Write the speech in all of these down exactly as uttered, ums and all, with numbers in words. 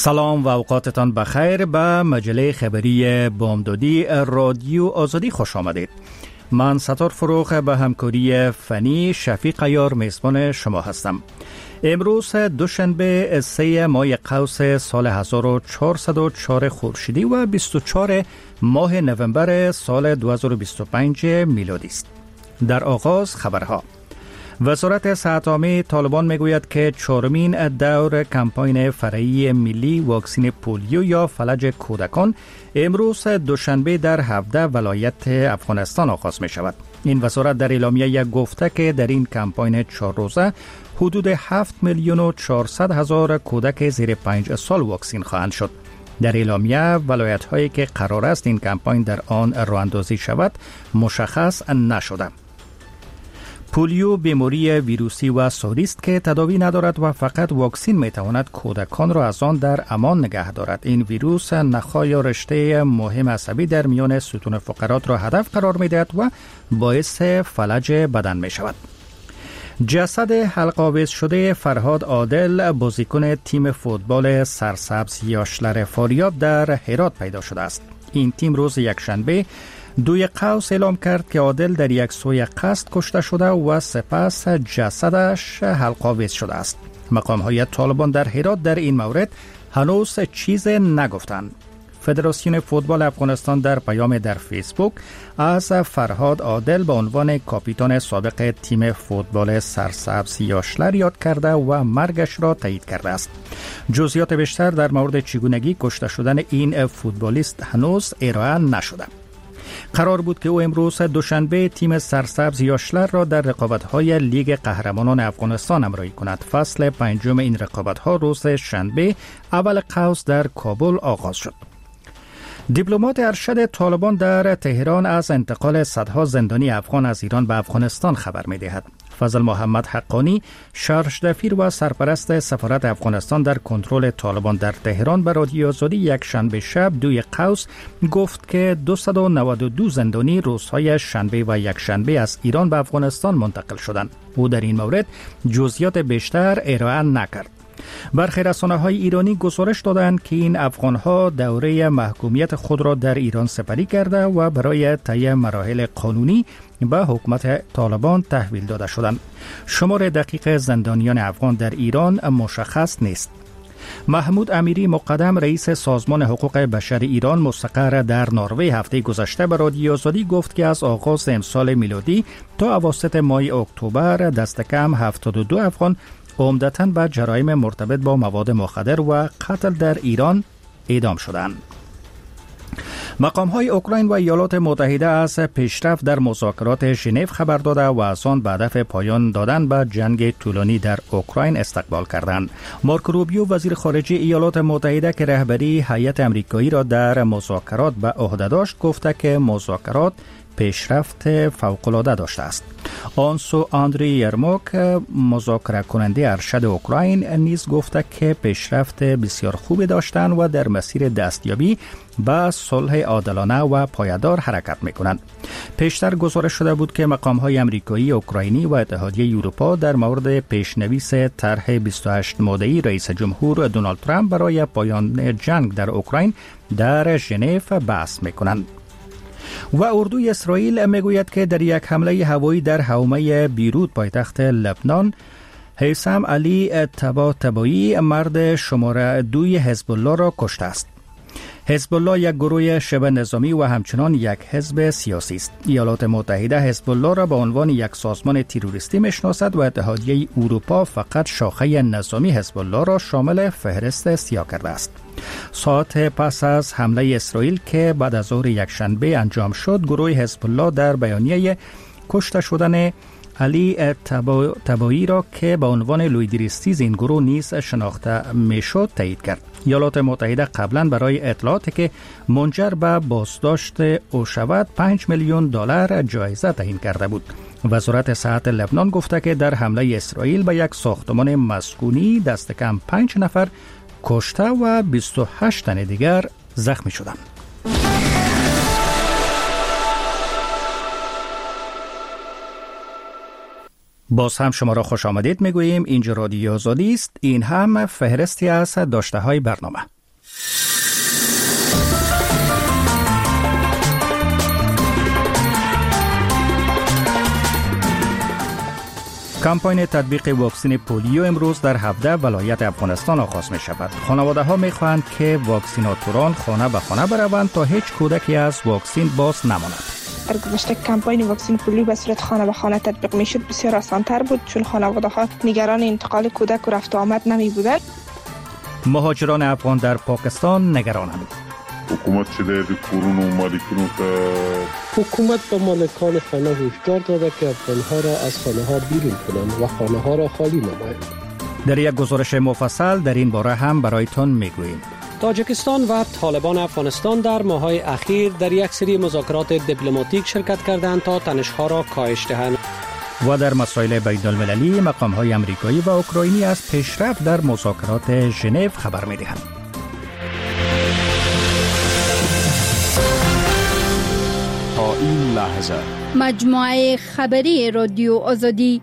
سلام و اوقاتتان بخیر. به مجله خبری بامدادی رادیو آزادی خوش آمدید. من ستار فروغ به همکاری فنی شفیق عیار میزبان شما هستم. امروز دوشنبه سه ماه قوس سال هزار و چهارصد و چهار خورشیدی و بیست و چهار ماه نوامبر سال دو هزار و بیست و پنج میلادی است. در آغاز خبرها. وزارت صحت عامه طالبان میگوید که چهارمین دور کمپاین فرعی ملی واکسن پولیو یا فلج کودکان امروز دوشنبه در هفده ولایت افغانستان آغاز می شود. این وزارت در اعلامیه گفته که در این کمپاین چهار روزه حدود هفت میلیون و چهارصد هزار کودک زیر پنج سال واکسن خواهند شد. در اعلامیه ولایت هایی که قرار است این کمپاین در آن راه اندازی شود مشخص نشده. پولیو بیماری ویروسی و ساری است که تداوی ندارد و فقط واکسن میتواند کودکان را از آن در امان نگه دارد. این ویروس نخاع یا رشته مهم عصبی در میان ستون فقرات را هدف قرار میدهد و باعث فلج بدن می شود. جسد حلق‌آویز شده فرهاد عادل بازیکن تیم فوتبال سرسبز یاشلر فاریاب در هرات پیدا شده است. این تیم روز یکشنبه دوی قوس اعلام کرد که عادل در یک سوی قصد کشته شده و سپس جسدش حلق‌آویز شده است. مقام‌های طالبان در هرات در این مورد هنوز چیز نگفتند. فدراسیون فوتبال افغانستان در پیام در فیسبوک از فرهاد عادل به عنوان کاپیتان سابق تیم فوتبال سرسبز یاشلر یاد کرده و مرگش را تایید کرده است. جزئیات بیشتر در مورد چگونگی کشته شدن این فوتبالیست هنوز ارائه نشده. قرار بود که او امروز دوشنبه تیم سرسبز یاشلر را در رقابت‌های لیگ قهرمانان افغانستان همراهی کند. فصل پنجم این رقابت‌ها روز شنبه اول قوس در کابل آغاز شد. دیپلمات ارشد طالبان در تهران از انتقال صدها زندانی افغان از ایران به افغانستان خبر می‌دهد. فضل محمد حقانی شارژ دفیر و سرپرست سفارت افغانستان در کنترل طالبان در تهران به رادیو آزادی یک شنبه شب دوی قوس گفت که دویست و نود و دو زندانی روزهای شنبه و یک شنبه از ایران به افغانستان منتقل شدند. او در این مورد جزئیات بیشتر ارائه نکرد. برخی رسانه‌های ایرانی گزارش دادند که این افغان‌ها دوره محکومیت خود را در ایران سپری کرده و برای طی مراحل قانونی به حکومت طالبان تحویل داده شدند. شمار دقیق زندانیان افغان در ایران مشخص نیست. محمود امیری مقدم رئیس سازمان حقوق بشر ایران مستقر در نروژ هفته گذشته به رادیو آزادی گفت که از آغاز امسال میلادی تا اواسط ماه اکتبر دست کم هفتاد و دو افغان عمدتاً به جرایم مرتبط با مواد مخدر و قتل در ایران اعدام شدند. مقام‌های اوکراین و ایالات متحده از پیشرفت در مذاکرات ژنو خبر داده و از آن به هدف پایان دادن به جنگ طولانی در اوکراین استقبال کردند. مارکو روبیو وزیر خارجه ایالات متحده که رهبری هیئت آمریکایی را در مذاکرات به عهده داشت گفته که مذاکرات پیشرفت فوق‌العاده داشته است. آنسو آندری یرموک مذاکره کننده ارشد اوکراین نیز گفته که پیشرفت بسیار خوبی داشتند و در مسیر دستیابی به صلح عادلانه و پایدار حرکت می‌کنند. پیشتر گزارش شده بود که مقام‌های آمریکایی، اوکراینی و اتحادیه اروپا در مورد پیشنویس طرح بیست و هشت ماده‌ای رئیس جمهور دونالد ترامپ برای پایان جنگ در اوکراین در ژنو بحث می‌کنند. و اردوی اسرائیل میگوید که در یک حمله هوایی در حومه بیروت پایتخت لبنان هیثم علی طباطبایی مرد شماره دوی حزب الله را کشته است. حزب الله یک گروه شبه نظامی و همچنان یک حزب سیاسی است. ایالات متحده حزب الله را به عنوان یک سازمان تروریستی میشناسد و اتحادیه اروپا فقط شاخه نظامی حزب الله را شامل فهرست سیاه کرده است. ساعت پس از حمله اسرائیل که بعد از ظهر یکشنبه انجام شد، گروه حزب الله در بیانیه کشته شدن علی طباطبایی را که به عنوان لویدریستیز این گروه نیز شناخته میشد تایید کرد. ایالات متحده قبلا برای اطلاعاتی که منجر به بازداشت او شود پنج میلیون دلار جایزه تعیین کرده بود. وزارت صحت لبنان گفته که در حمله اسرائیل به یک ساختمان مسکونی دست کم پنج نفر کشته و بیست و هشت تن دیگر زخمی شدند. باز هم شما را خوش آمدید میگوییم. اینجا رادیو آزادی است. این هم فهرستی از داشته های برنامه. کمپاین تطبیق واکسن پولیو امروز در هفده ولایت افغانستان آغاز می شود. خانواده ها می خواهند که واکسیناتوران خانه به خانه بروند تا هیچ کودکی از واکسن باز نماند. در گذشته کمپاین واکسن پولیو به صورت خانه به خانه تطبیق می شد بسیار آسان‌تر بود، چون خانواده ها نگران انتقال کودک و رفت و آمد نمی بودند. مهاجران افغان در پاکستان نگرانند. حکومت چه در کورون و مالکینو که حکومت به مالکان خانه هشدار داده که افغانها را از خانه ها بیرون کنند و خانه ها را خالی نمایند. در یک گزارش مفصل در این باره هم برایتان میگوییم. تاجیکستان و طالبان افغانستان در ماه‌های اخیر در یک سری مذاکرات دیپلماتیک شرکت کردند تا تنش‌ها را کاهش دهند. و در مسائل بین‌المللی مقام‌های آمریکایی و اوکراینی از پیشرفت در مذاکرات ژنو خبر می‌دهند. تا این لحظه مجموعه خبری رادیو آزادی.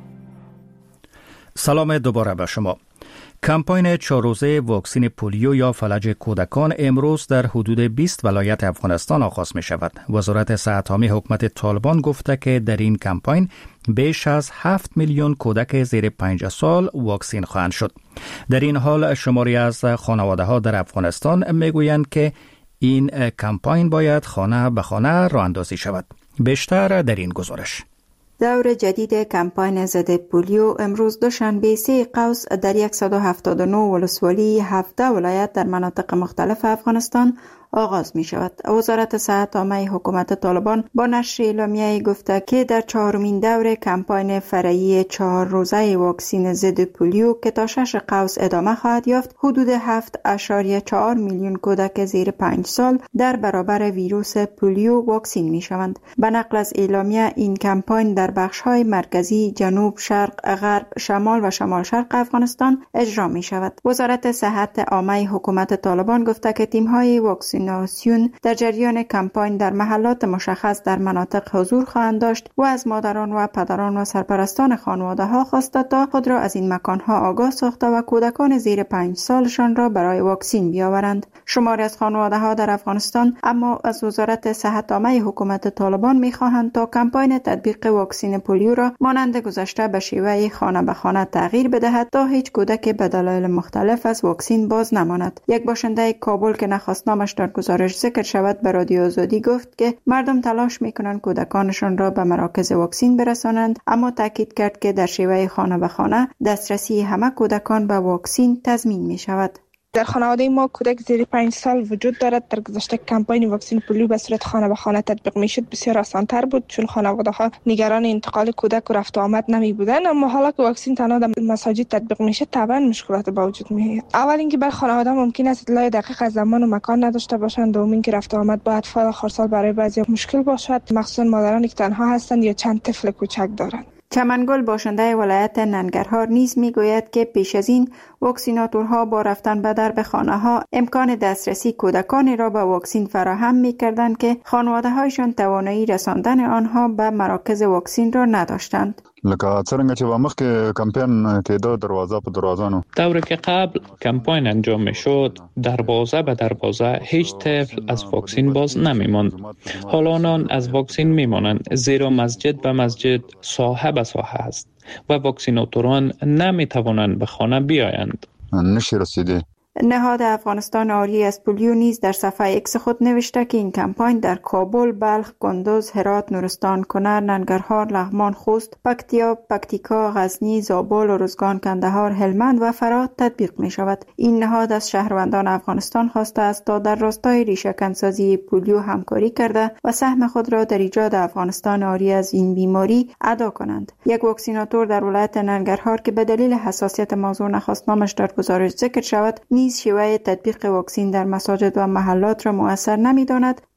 سلام دوباره به شما. کمپاین چهار روزه واکسن پولیو یا فلج کودکان امروز در حدود بیست ولایت افغانستان آغاز می شود. وزارت صحت عامه حکومت طالبان گفته که در این کمپاین بیش از هفت میلیون کودک زیر پنج سال واکسن خواهند شد. در این حال شماری از خانواده ها در افغانستان می گویند که این کمپاین باید خانه به خانه راه اندازی شود. بیشتر در این گزارش. دور جدید کمپاین ضد پولیو امروز دوشنبه سه قوس در صد و هفتاد و نه ولسوالی هفده ولایت در مناطق مختلف افغانستان آغاز می شود. وزارت صحت عامه حکومت طالبان با نشر اعلامیه‌ای گفته که در چهارمین دور کمپاین فرعی چهار روزه واکسن ضد پولیو که تا شش قوس ادامه خواهد یافت، حدود هفت اشاریه چهار میلیون کودک زیر پنج سال در برابر ویروس پولیو واکسن می شوند. به نقل از اعلامیه این کمپاین در بخش‌های مرکزی، جنوب، شرق، غرب، شمال و شمال شرق افغانستان اجرا می شود. وزارت صحت عامه حکومت طالبان گفته که تیم‌های واکسن ناسیون در جریان کمپاین در محلات مشخص در مناطق حضور خواهند داشت و از مادران و پدران و سرپرستان خانواده ها خواسته تا خود را از این مکان ها آگاه ساخته و کودکان زیر پنج سالشان را برای واکسن بیاورند. شماری از خانواده ها در افغانستان اما از وزارت صحت عامه حکومت طالبان می خواهند تا کمپاین تطبیق واکسن پولیو را مانند گذشته به شیوه خانه به خانه تغییر بدهد تا هیچ کودک به دلایل مختلف از واکسن باز نماند. یک باشنده کابل که نخواست نامش در گزارش ذکر شود به رادیو آزادی گفت که مردم تلاش میکنند کودکانشان را به مراکز واکسن برسانند، اما تاکید کرد که در شیوه خانه به خانه دسترسی همه کودکان به واکسن تضمین می شود. در خانواده ما کودک زیر پنج سال وجود دارد. در گذشته کمپاین واکسن پولیو به صورت خانه به خانه تطبیق میشد بسیار آسان‌تر بود، چون خانواده ها نگران انتقال کودک و رفت و آمد نمی بودند. اما حالا که واکسن تنها در مساجد تطبیق میشه طبعا مشکلات به وجود میاد. اول اینکه بر خانواده ممکن است اطلاع دقیق از زمان و مکان نداشته باشند، دوم اینکه رفت و آمد با اطفال خردسال برای بعضی مشکل باشد، مخصوصا مادرانی که تنها هستند یا چند طفل کوچک دارند. چمنگل باشنده ولایت ننگرهار نیز میگوید که پیش از این واکسیناتورها با رفتن به درب خانه‌ها امکان دسترسی کودکانی را به واکسن فراهم می‌کردند که خانواده‌هایشان توانایی رساندن آنها به مراکز واکسن را نداشتند. لکه څنګه چې ومخکې کمپاین کېده دروازه په دروازانو دوره که قبل کمپاین انجام میشد دروازه به دروازه هیچ طفل از واکسن باز نمیماند. حالا آنان از واکسن میمانند، زیرا مسجد به مسجد، ساحه به ساحه است و واکسیناتوران نمیتوانند به خانه بیایند. نشی رسیده. نهاد افغانستان آری از پولیو نیز در صفحه ایکس خود نوشته که این کمپاین در کابل، بلخ، کندوز، هرات، نورستان، کنر، ننگرهار، لغمان، خوست، پکتیا، پکتیکا، غزنی، زابل، ارزگان، کندهار، هلمند و فرات تطبیق می شود. این نهاد از شهروندان افغانستان خواسته است تا در راستای ریشه‌کنسازی پولیو همکاری کرده و سهم خود را در ایجاد افغانستان آری از این بیماری ادا کنند. یک واکسیناتور در ولایت ننگرهار که به دلیل حساسیت موضوع نخواست نامش در گزارش ذکر شود، نیز شیوه تطبیق واکسن در مساجد و محلات را مؤثر نمی‌داند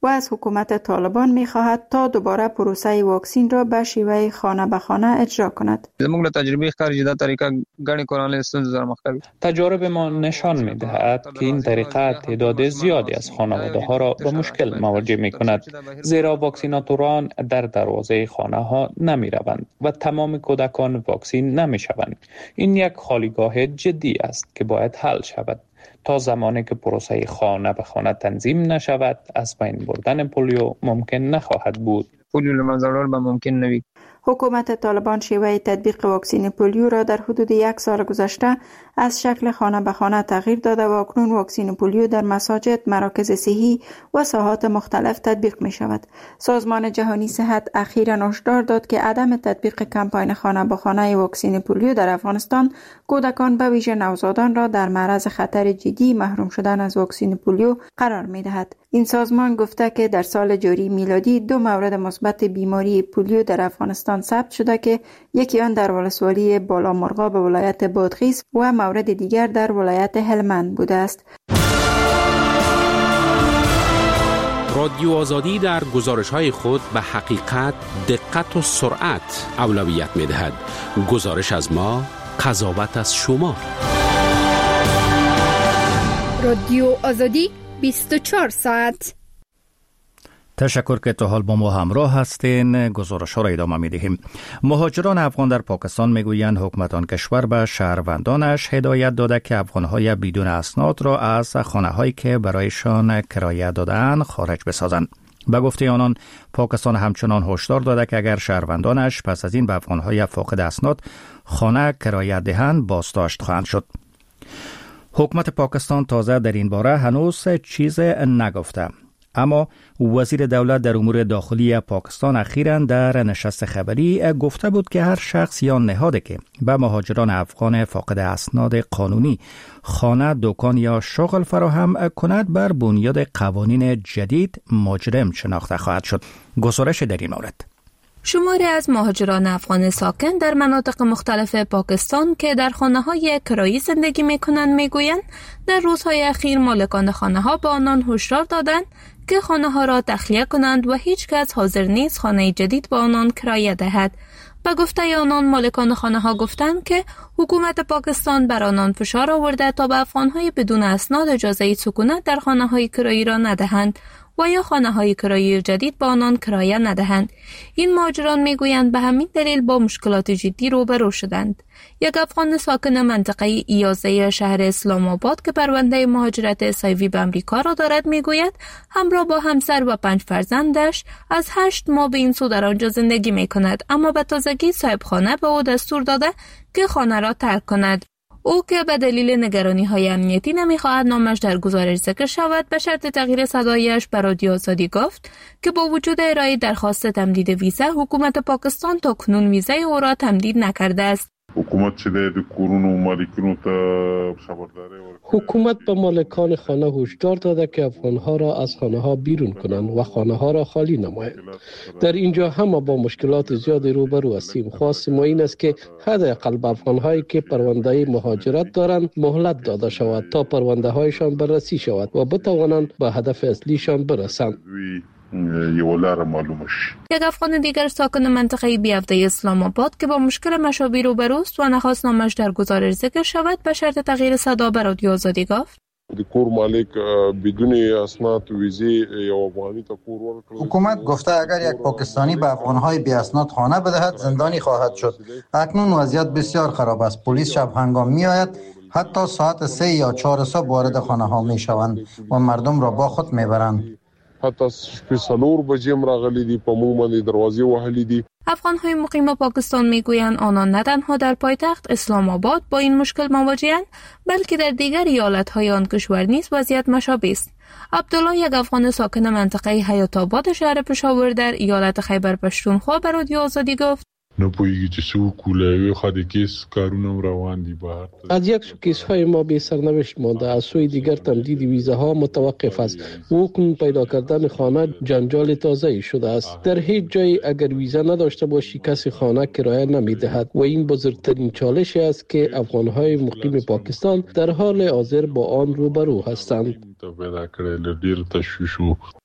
و از حکومت طالبان می‌خواهد تا دوباره پروسه واکسین را به شیوه خانه به خانه اجرا کند. زموږ تجربه ښکاري دا طریقه غني کورانل ستونزې سره مخ کوي. تجارب ما نشان می‌دهد که این طریقه تعداد زیادی از خانواده‌ها را به مشکل مواجه می‌کند، زیرا واکسیناتوران در دروازه خانه‌ها نمی‌روند و تمام کودکان واکسین نمی‌شوند. این یک خالیگاه جدی است که باید حل شود. تا زمانی که پروسه خانه به خانه تنظیم نشود، از بین بردن پولیو ممکن نخواهد بود. پولیو له منځه وړل به ممکن نه وي. حکومت طالبان شیوه تطبیق واکسین پولیو را در حدود یک سال گذشته از شکل خانه به خانه تغییر داده و اکنون واکسین پولیو در مساجد، مراکز صحی و ساحات مختلف تطبیق می شود. سازمان جهانی صحت اخیراً هشدار داد که عدم تطبیق کمپاین خانه به خانه واکسین پولیو در افغانستان کودکان به ویژه نوزادان را در معرض خطر جدی محروم شدن از واکسین پولیو قرار می دهد. این سازمان گفته که در سال جاری میلادی دو مورد مثبت بیماری پولیو در افغانستان ثبت شده که یکی آن در ولسوالی بالامرغاب به ولایت بادغیس و مورد دیگر در ولایت هلمند بوده است. رادیو آزادی در گزارش‌های خود به حقیقت، دقت و سرعت اولویت می‌دهد. گزارش از ما، قضاوت از شما. رادیو آزادی بیست و چهار ساعت. تشکر که تا حال با ما همراه هستین. گزارش ها را ادامه می دهیم. مهاجران افغان در پاکستان می گویند حکومت آن کشور به شهروندانش هدایت داده که افغانهای بدون اسناد را از خانه هایی که برایشان کرایه دادن خارج بسازند. به گفته آنان پاکستان همچنان هشدار داده که اگر شهروندانش پس از این به افغانهای فاقد اسناد خانه کرایه دهند بازداشت خواهند شد. حکومت پاکستان تازه در این باره هنوز چیز نگفته، اما وزیر دولت در امور داخلی پاکستان اخیراً در نشست خبری گفته بود که هر شخص یا نهادی که به مهاجران افغان فاقد اسناد قانونی خانه، دکان یا شغل فراهم کند بر بنیاد قوانین جدید مجرم شناخته خواهد شد. گزارش در این مورد. شماری از مهاجران افغان ساکن در مناطق مختلف پاکستان که در خانه‌های کرایی زندگی می‌کنند می‌گویند در روزهای اخیر مالکان خانه‌ها به آنان هشدار دادند که خانه‌ها را تخلیه کنند و هیچ کس حاضر نیست خانه جدید به آنان کرایه دهد. به گفته آنان مالکان خانه‌ها گفتند که حکومت پاکستان بر آنان فشار آورده تا به افغان‌های بدون اسناد اجازه سکونت در خانه‌های کرایی را ندهند و یا خانه‌های کرایی جدید به آنان کرایه ندهند. این مهاجران میگویند به همین دلیل با مشکلات جدی روبرو شدند. یک افغان ساکن منطقه ایازه شهر اسلام آباد که پرونده مهاجرت سایوی به امریکا را دارد میگوید همراه با همسر و پنج فرزندش از هشت ماه به این سو در آنجا زندگی میکند، اما به تازگی صاحب خانه به او دستور داده که خانه را ترک کند. او که به دلیل نگرانی‌های امنیتی نمی‌خواهد نامش در گزارش ذکر شود، به شرط تغییر صدایش بر رادیو آزادی گفت که با وجود ارائه درخواست تمدید ویزا، حکومت پاکستان تاکنون ویزای او را تمدید نکرده است. حکومت چې د کورونو مالکینو ته خبرداری حکومت به مالکان خانه هشدار داده که افغانها را از خانه ها بیرون کنند و خانه ها را خالی نمایند. در اینجا هم با مشکلات زیادی روبرو هستیم. خواست ما این است که حداقل به افغانهایی که پرونده مهاجرت دارند مهلت داده شود تا پرونده هایشان بررسی شود و بتوانند به هدف اصلیشان برسند. یک افغان دیگر ساکن منطقه بیافته اسلام آباد که با مشکل مشابه روبروست و نخواست نامش در گزارش ذکر شود، به شرط تغییر صدا به رادیو آزادی گفت کور مالک بدون اسناد ویزه یا افغانی تا کور ورکړي. حکومت گفته اگر یک پاکستانی به افغانهای بی اسناد خانه بدهد زندانی خواهد شد. اکنون وضعیت بسیار خراب است. پلیس شب هنگام می آید، حتی ساعت سه یا چهار صبح وارد خانه ها می شوند و مردم را با خود می برند. حتی شپې څلور بجې هم راغلي دي، په موږ باندې دروازې وهلي دي. افغان‌های مقیم پاکستان میگویند آنان نه تنها در پایتخت اسلام آباد با این مشکل مواجه‌اند، بلکه در دیگر ایالت‌های آن کشور نیز وضعیت مشابه است. عبدالله، یک افغان ساکن منطقه حیات آباد شهر پشاور در ایالت خیبر پشتونخوا به رادیو آزادی گفت نه پوهیږي چې څو کولای خو د کیس کارونه روان دي بهر. از یک سو کیس های ما به سرنوشت مانده، از سوی دیگر تمدید ویزاها متوقف است. حکم پیدا کردن خانه جنجال تازه‌ای شده است. در هیچ جای اگر ویزا نداشته باشی کسی خانه کرایه نمیدهد و این بزرگترین چالشی است که افغان‌های مقیم پاکستان در حال حاضر با آن روبرو هستند. پیدا کړل ډیر تشویش.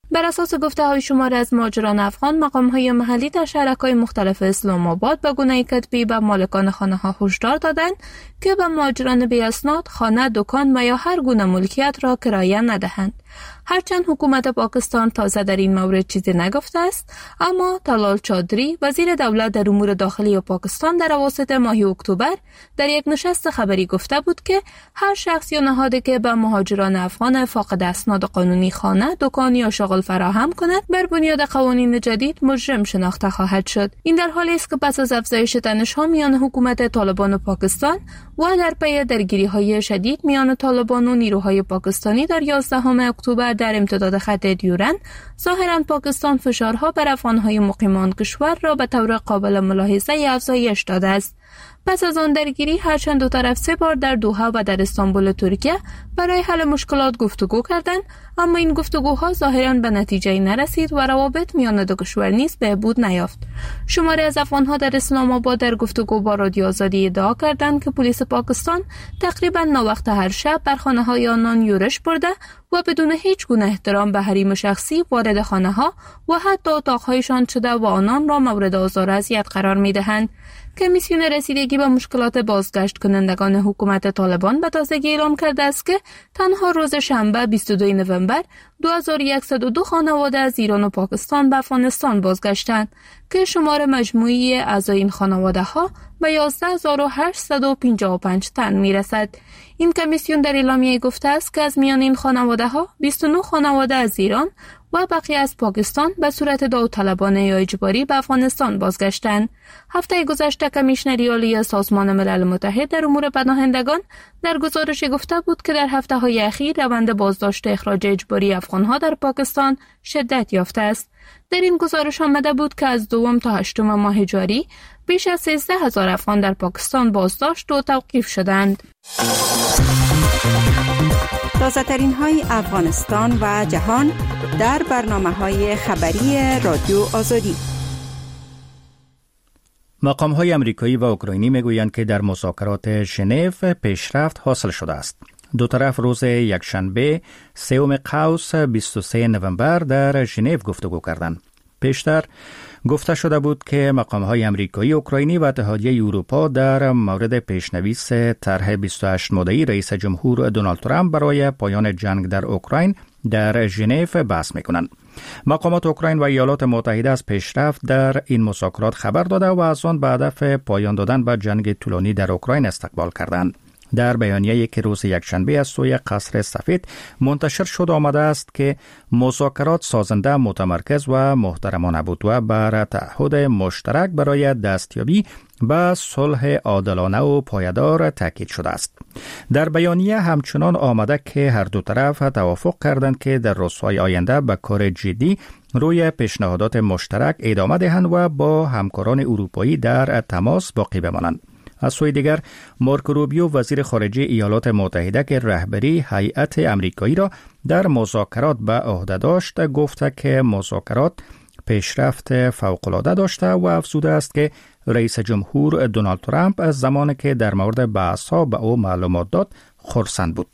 بر اساس گفته‌های شماری از مهاجران افغان، مقام‌های محلی در شهرک‌های مختلف اسلام آباد به گونه کتبی به مالکان خانه‌ها هشدار دادند که به مهاجران بی اسناد خانه، دکان و یا هر گونه ملکیت را کرایه ندهند. هرچند حکومت پاکستان تازه در این مورد چیزی نگفته است، اما طلال چادری، وزیر دولت در امور داخلی پاکستان، در اواسط ماه اکتبر در یک نشست خبری گفته بود که هر شخص یا نهادی که به مهاجران افغان فاقد اسناد قانونی خانه، دکان یا شغل فراهم کند، بر بنیاد قوانین جدید مجرم شناخته خواهد شد. این در حالی است که پس از افزایش تنش‌ها میان حکومت طالبان و پاکستان و در پی درگیری‌های شدید میان طالبان و نیروهای پاکستانی در یازدهم اکتبر در امتداد خط دیورن، ظاهراً پاکستان فشارها بر افغان‌های مقیمان کشور را به طور قابل ملاحظه افزایش داده است. پس از آن درگیری، هرچند دو طرف سه بار در دوحه و در استانبول ترکیه برای حل مشکلات گفتگو کردند، اما این گفتگوها ظاهراً به نتیجه نرسید و روابط میان دو کشور نیز بهبود نیافت. شماری از افغان‌ها در اسلام آباد در گفتگو با رادیو آزادی ادعا کردند که پلیس پاکستان تقریباً ناوقت هر شب بر خانه‌های آنان یورش برده و بدون هیچ گونه احترام به حریم شخصی وارد خانه‌ها و حتی اتاق‌هایشان شده و آنان را مورد آزار و اذیت قرار می‌دهند. کمیسیون رسیدگی به مشکلات بازگشت کنندگان حکومت طالبان به تازگی اعلام کرده است که تنها روز شنبه بیست و دوم نوامبر دو هزار و صد و دو خانواده از ایران و پاکستان به افغانستان بازگشتند که شمار مجموعی اعضای این خانواده ها به یازده هزار و هشتصد و پنجاه و پنج تن میرسد. این کمیسیون در اعلامیه گفته است که از میان این خانواده ها بیست و نه خانواده از ایران و بقیه از پاکستان به صورت داوطلبانه یا اجباری به افغانستان بازگشتند. هفته گذشته کمیشنری عالی سازمان ملل متحد در امور پناهندگان در گزارشی گفته بود که در هفته‌های اخیر روند بازداشت و اخراج اجباری افغان‌ها در پاکستان شدت یافته است. در این گزارش آمده بود که از دوم تا هشتم ماه جاری بیش از سیزده هزار افغان در پاکستان بازداشت و توقیف شدند. تازه ترین های افغانستان و جهان در برنامه های خبری رادیو آزادی. مقام های امریکایی و اوکراینی میگویند که در مذاکرات ژنو پیشرفت حاصل شده است. دو طرف روز یکشنبه سوم قوس بیست و سوم نوامبر در ژنو گفتگو کردند. پیشتر گفته شده بود که مقام‌های امریکایی، اوکراینی و اتحادیه اروپا در مورد پیشنویس طرح بیست و هشت ماده‌ای رئیس جمهور دونالد ترامپ برای پایان جنگ در اوکراین در ژنو بحث می‌کنند. مقامات اوکراین و ایالات متحده از پیشرفت در این مذاکرات خبر داده و از آن به هدف پایان دادن به جنگ طولانی در اوکراین استقبال کردند. در بیانیه‌ای که روز یکشنبه از سوی قصر سفید منتشر شد آمده است که مذاکرات سازنده، متمرکز و محترمانه بود و بر تعهد مشترک برای دستیابی به صلح عادلانه و پایدار تاکید شده است. در بیانیه همچنان آمده که هر دو طرف توافق کردند که در روزهای آینده به کار جدی روی پیشنهادات مشترک ادامه دهند و با همکاران اروپایی در تماس باقی بمانند. از سوی دیگر مارک روبیو وزیر خارجه ایالات متحده که رهبری هیئت امریکایی را در مذاکرات به عهده داشت گفته که مذاکرات پیشرفت فوق‌العاده داشته و افزوده است که رئیس جمهور دونالد ترامپ از زمانی که در مورد بحث‌ها به او معلومات داد خرسند بود.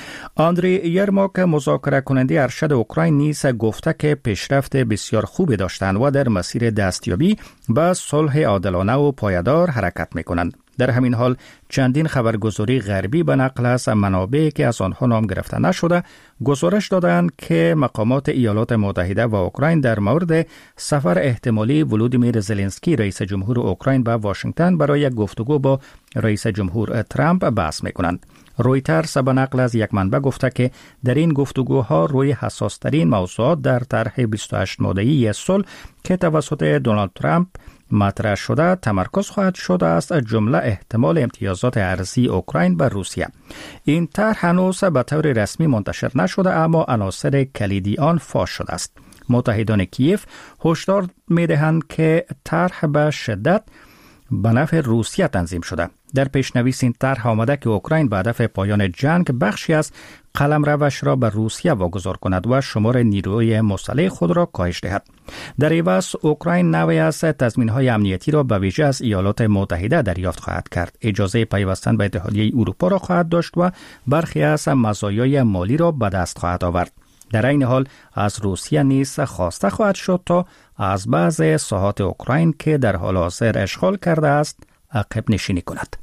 آندری یرماک مذاکره کننده ارشد اوکراین نیز گفته که پیشرفت بسیار خوبی داشتند و در مسیر دستیابی به صلح عادلانه و پایدار حرکت می‌کنند. در همین حال چندین خبرگزاری غربی به نقل از منابعی که از آنها نام گرفته نشده گزارش دادند که مقامات ایالات متحده و اوکراین در مورد سفر احتمالی ولودیمیر زلنسکی رئیس جمهور اوکراین به واشنگتن برای گفتگو با رئیس جمهور ترامپ بحث می‌کنند. رویترز به نقل از یک منبع گفته که در این گفتگوها روی حساس‌ترین موضوعات در طرح بیست و هشت ماده‌ای صلح که توسط دونالد ترامپ مطرح شده تمرکز خواهد شد است، جمله احتمال امتیازات ارزی اوکراین به روسیه. این طرح هنوز به طور رسمی منتشر نشده اما عناصر کلیدی آن فاش شده است. متحدان کیف هشدار می‌دهند که طرح به شدت به نفع روسیه تنظیم شده. در پیشنویس این طرح آمده که اوکراین به هدف پایان جنگ بخشی از قلمروش را به روسیه واگذار کند و شمار نیروی مسلح خود را کاهش دهد. در عوض اوکراین نوعی از تضمین‌های امنیتی را به ویژه از ایالات متحده دریافت خواهد کرد. اجازه پیوستن به اتحادیه اروپا را خواهد داشت و برخی از مزایای مالی را به دست خواهد آورد. در این حال از روسیه نیز خواسته خواهد شد تا از بعض ساحات اوکراین که در حال حاضر اشغال کرده است عقب نشینی کند.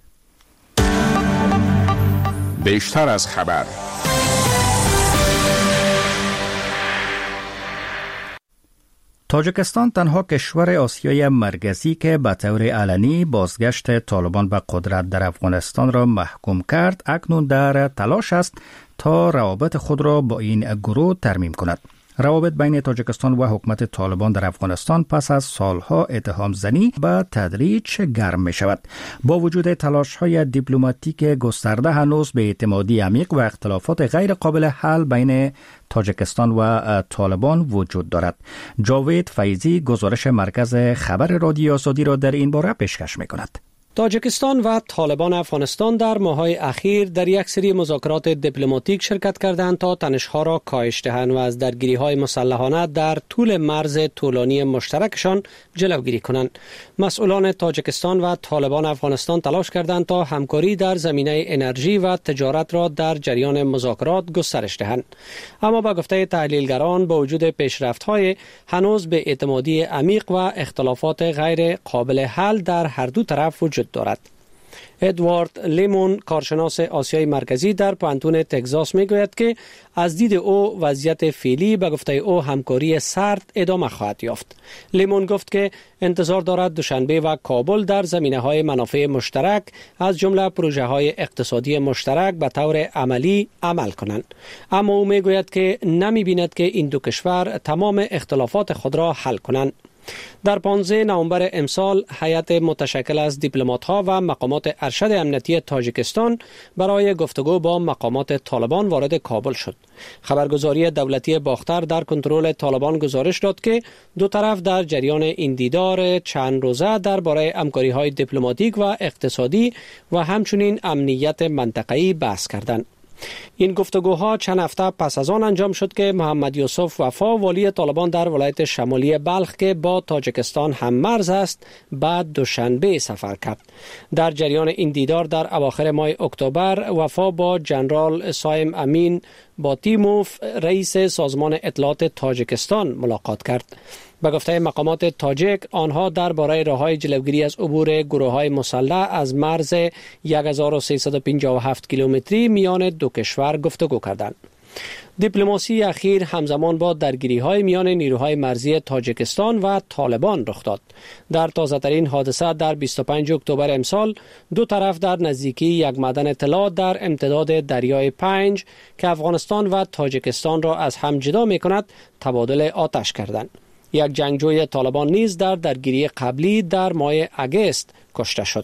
بیشتر از خبر. تاجیکستان تنها کشور آسیای مرکزی که به طور علنی بازگشت طالبان به قدرت در افغانستان را محکوم کرد، اکنون در تلاش است تا روابط خود را با این گروه ترمیم کند. روابط بین تاجیکستان و حکومت طالبان در افغانستان پس از سالها اتهام زنی به تدریج گرم می شود. با وجود تلاش های دیپلماتیک گسترده هنوز به اعتمادی عمیق و اختلافات غیر قابل حل بین تاجیکستان و طالبان وجود دارد. جاوید فیضی گزارش مرکز خبر رادیو آزادی را در این باره پیشکش می کند. تاجیکستان و طالبان افغانستان در ماه‌های اخیر در یک سری مذاکرات دیپلماتیک شرکت کردند تا تنش‌ها را کاهش دهند و از درگیری‌های مسلحانه در طول مرز طولانی مشترکشان جلوگیری کنند. مسئولان تاجیکستان و طالبان افغانستان تلاش کردند تا همکاری در زمینه انرژی و تجارت را در جریان مذاکرات گسترش دهند. اما با گفته تحلیلگران با وجود پیشرفت‌های هنوز به اعتمادی عمیق و اختلافات غیر قابل حل در هر دو طرف وجود دارد. ادوارد لیمون، کارشناس آسیای مرکزی در پوهنتون تگزاس میگوید که از دید او وضعیت فعلی به گفته او همکاری سرد ادامه خواهد یافت. لیمون گفت که انتظار دارد دوشنبه و کابل در زمینه‌های منافع مشترک از جمله پروژه‌های اقتصادی مشترک به طور عملی عمل کنند. اما او میگوید که نمی‌بیند که این دو کشور تمام اختلافات خود را حل کنند. در پانزده نوامبر امسال هیئت متشکل از دیپلمات‌ها و مقامات ارشد امنیتی تاجیکستان برای گفتگو با مقامات طالبان وارد کابل شد. خبرگزاری دولتی باختر در کنترل طالبان گزارش داد که دو طرف در جریان این دیدار چند روزه درباره همکاری‌های دیپلماتیک و اقتصادی و همچنین امنیت منطقه‌ای بحث کردند. این گفتگوها چند هفته پس از آن انجام شد که محمد یوسف وفا، والی طالبان در ولایت شمالی بلخ که با تاجیکستان هم مرز است، بعد دوشنبه سفر کرد. در جریان این دیدار در اواخر ماه اکتبر وفا با جنرال سایم امین باتیموف، رئیس سازمان اطلاعات تاجیکستان ملاقات کرد. به گفته مقامات تاجیک، آنها درباره راه‌های جلوگیری از عبور گروه‌های مسلح از مرز هزار و سیصد و پنجاه و هفت کیلومتری میان دو کشور گفتگو کردند. دیپلماسی اخیر همزمان با درگیری‌های میان نیروهای مرزی تاجیکستان و طالبان رخ داد. در تازه‌ترین حادثه در بیست و پنجم اکتبر امسال دو طرف در نزدیکی یک معدن طلا در امتداد دریای پنج که افغانستان و تاجیکستان را از هم جدا می‌کند تبادل آتش کردند. یک جنگجوی طالبان نیز در درگیری قبلی در ماه اگست کشته شد.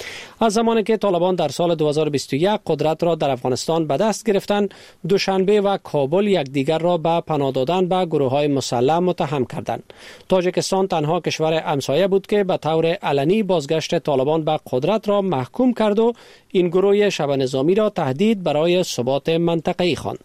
از زمانی که طالبان در سال دو هزار و بیست و یک قدرت را در افغانستان به دست گرفتند، دوشنبه و کابل یکدیگر را به پناه دادن به گروه‌های مسلح متهم کردند. تاجیکستان تنها کشور همسایه بود که به طور علنی بازگشت طالبان به قدرت را محکوم کرد و این گروه شبه نظامی را تهدید برای ثبات منطقه‌ای خواند.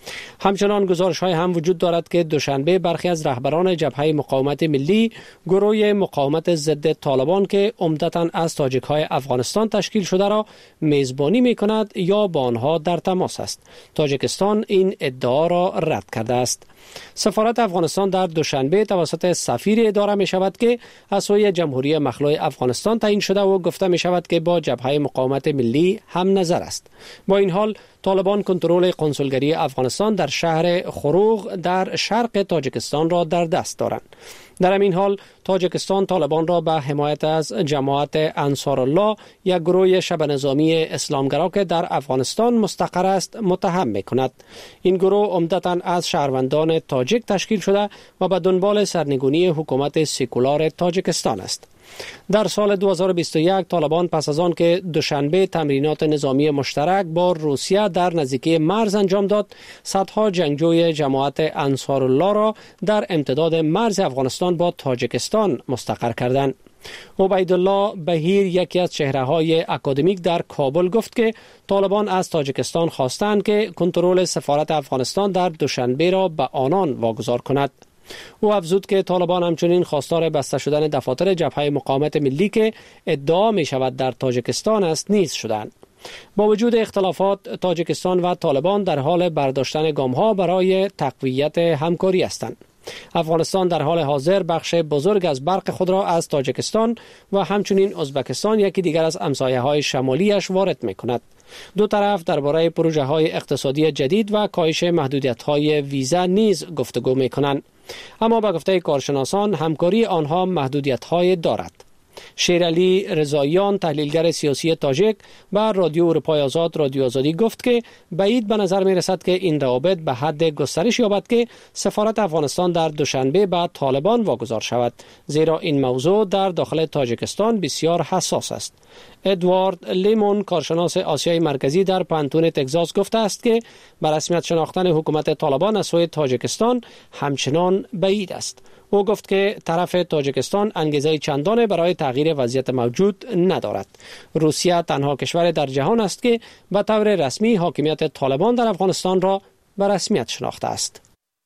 همچنان گزارش‌های هم وجود دارد که دوشنبه برخی از رهبران جبهه مقاومت ملی، گروه مقاومت ضد طالبان که عمدتاً از تاجیک‌های افغانستان تشکیل شده را میزبانی می‌کند یا با آنها در تماس است. تاجیکستان این ادعا را رد کرده است. سفارت افغانستان در دوشنبه توسط سفیر اداره می شود که از سوی جمهوری مخلوع افغانستان تعیین شده و گفته می شود که با جبهه مقاومت ملی هم نظر است. با این حال طالبان کنترل قنسولگری افغانستان در شهر خروغ در شرق تاجیکستان را در دست دارند. در همین حال تاجیکستان طالبان را به حمایت از جماعت انصارالله، یک گروه شبه نظامی اسلامگرا که در افغانستان مستقر است، متهم می‌کند. این گروه عمدتاً از شهروندان تاجیک تشکیل شده و به دنبال سرنگونی حکومت سکولار تاجیکستان است. در سال دو هزار و بیست و یک طالبان پس از آن که دوشنبه تمرینات نظامی مشترک با روسیه در نزدیکی مرز انجام داد، صدها جنگجوی جماعت انصارالله را در امتداد مرز افغانستان با تاجیکستان مستقر کردند. عبیدالله بهیر، یکی از چهره‌های اکادمیک در کابل، گفت که طالبان از تاجیکستان خواستند که کنترل سفارت افغانستان در دوشنبه را به آنان واگذار کند. او افزود که طالبان همچنین خواستار بسته شدن دفاتر جبهه مقاومت ملی که ادعا می شود در تاجیکستان است نیز شدند. با وجود اختلافات، تاجیکستان و طالبان در حال برداشتن گام‌ها برای تقویت همکاری هستند. افغانستان در حال حاضر بخش بزرگ از برق خود را از تاجیکستان و همچنین ازبکستان یکی دیگر از همسایه‌های شمالیش وارد می‌کند. دو طرف درباره پروژه‌های اقتصادی جدید و کاهش محدودیت‌های ویزا نیز گفتگو می‌کنند. اما به گفته کارشناسان همکاری آنها محدودیت‌های دارد. شیرعلی رضاییان، تحلیلگر سیاسی تاجیک، با رادیو اروپای آزاد رادیو آزادی گفت که بعید به نظر می رسد که این روابط به حد گسترش یابد که سفارت افغانستان در دوشنبه به طالبان واگذار شود، زیرا این موضوع در داخل تاجیکستان بسیار حساس است. ادوارد لیمون، کارشناس آسیای مرکزی در پانتون تگزاس گفته است که به رسمیت شناختن حکومت طالبان از سوی تاجیکستان همچنان بعید است. او گفت که طرف تاجیکستان انگیزه چندان برای تغییر وضعیت موجود ندارد. روسیه تنها کشور در جهان است که به طور رسمی حاکمیت طالبان در افغانستان را به رسمیت شناخته است.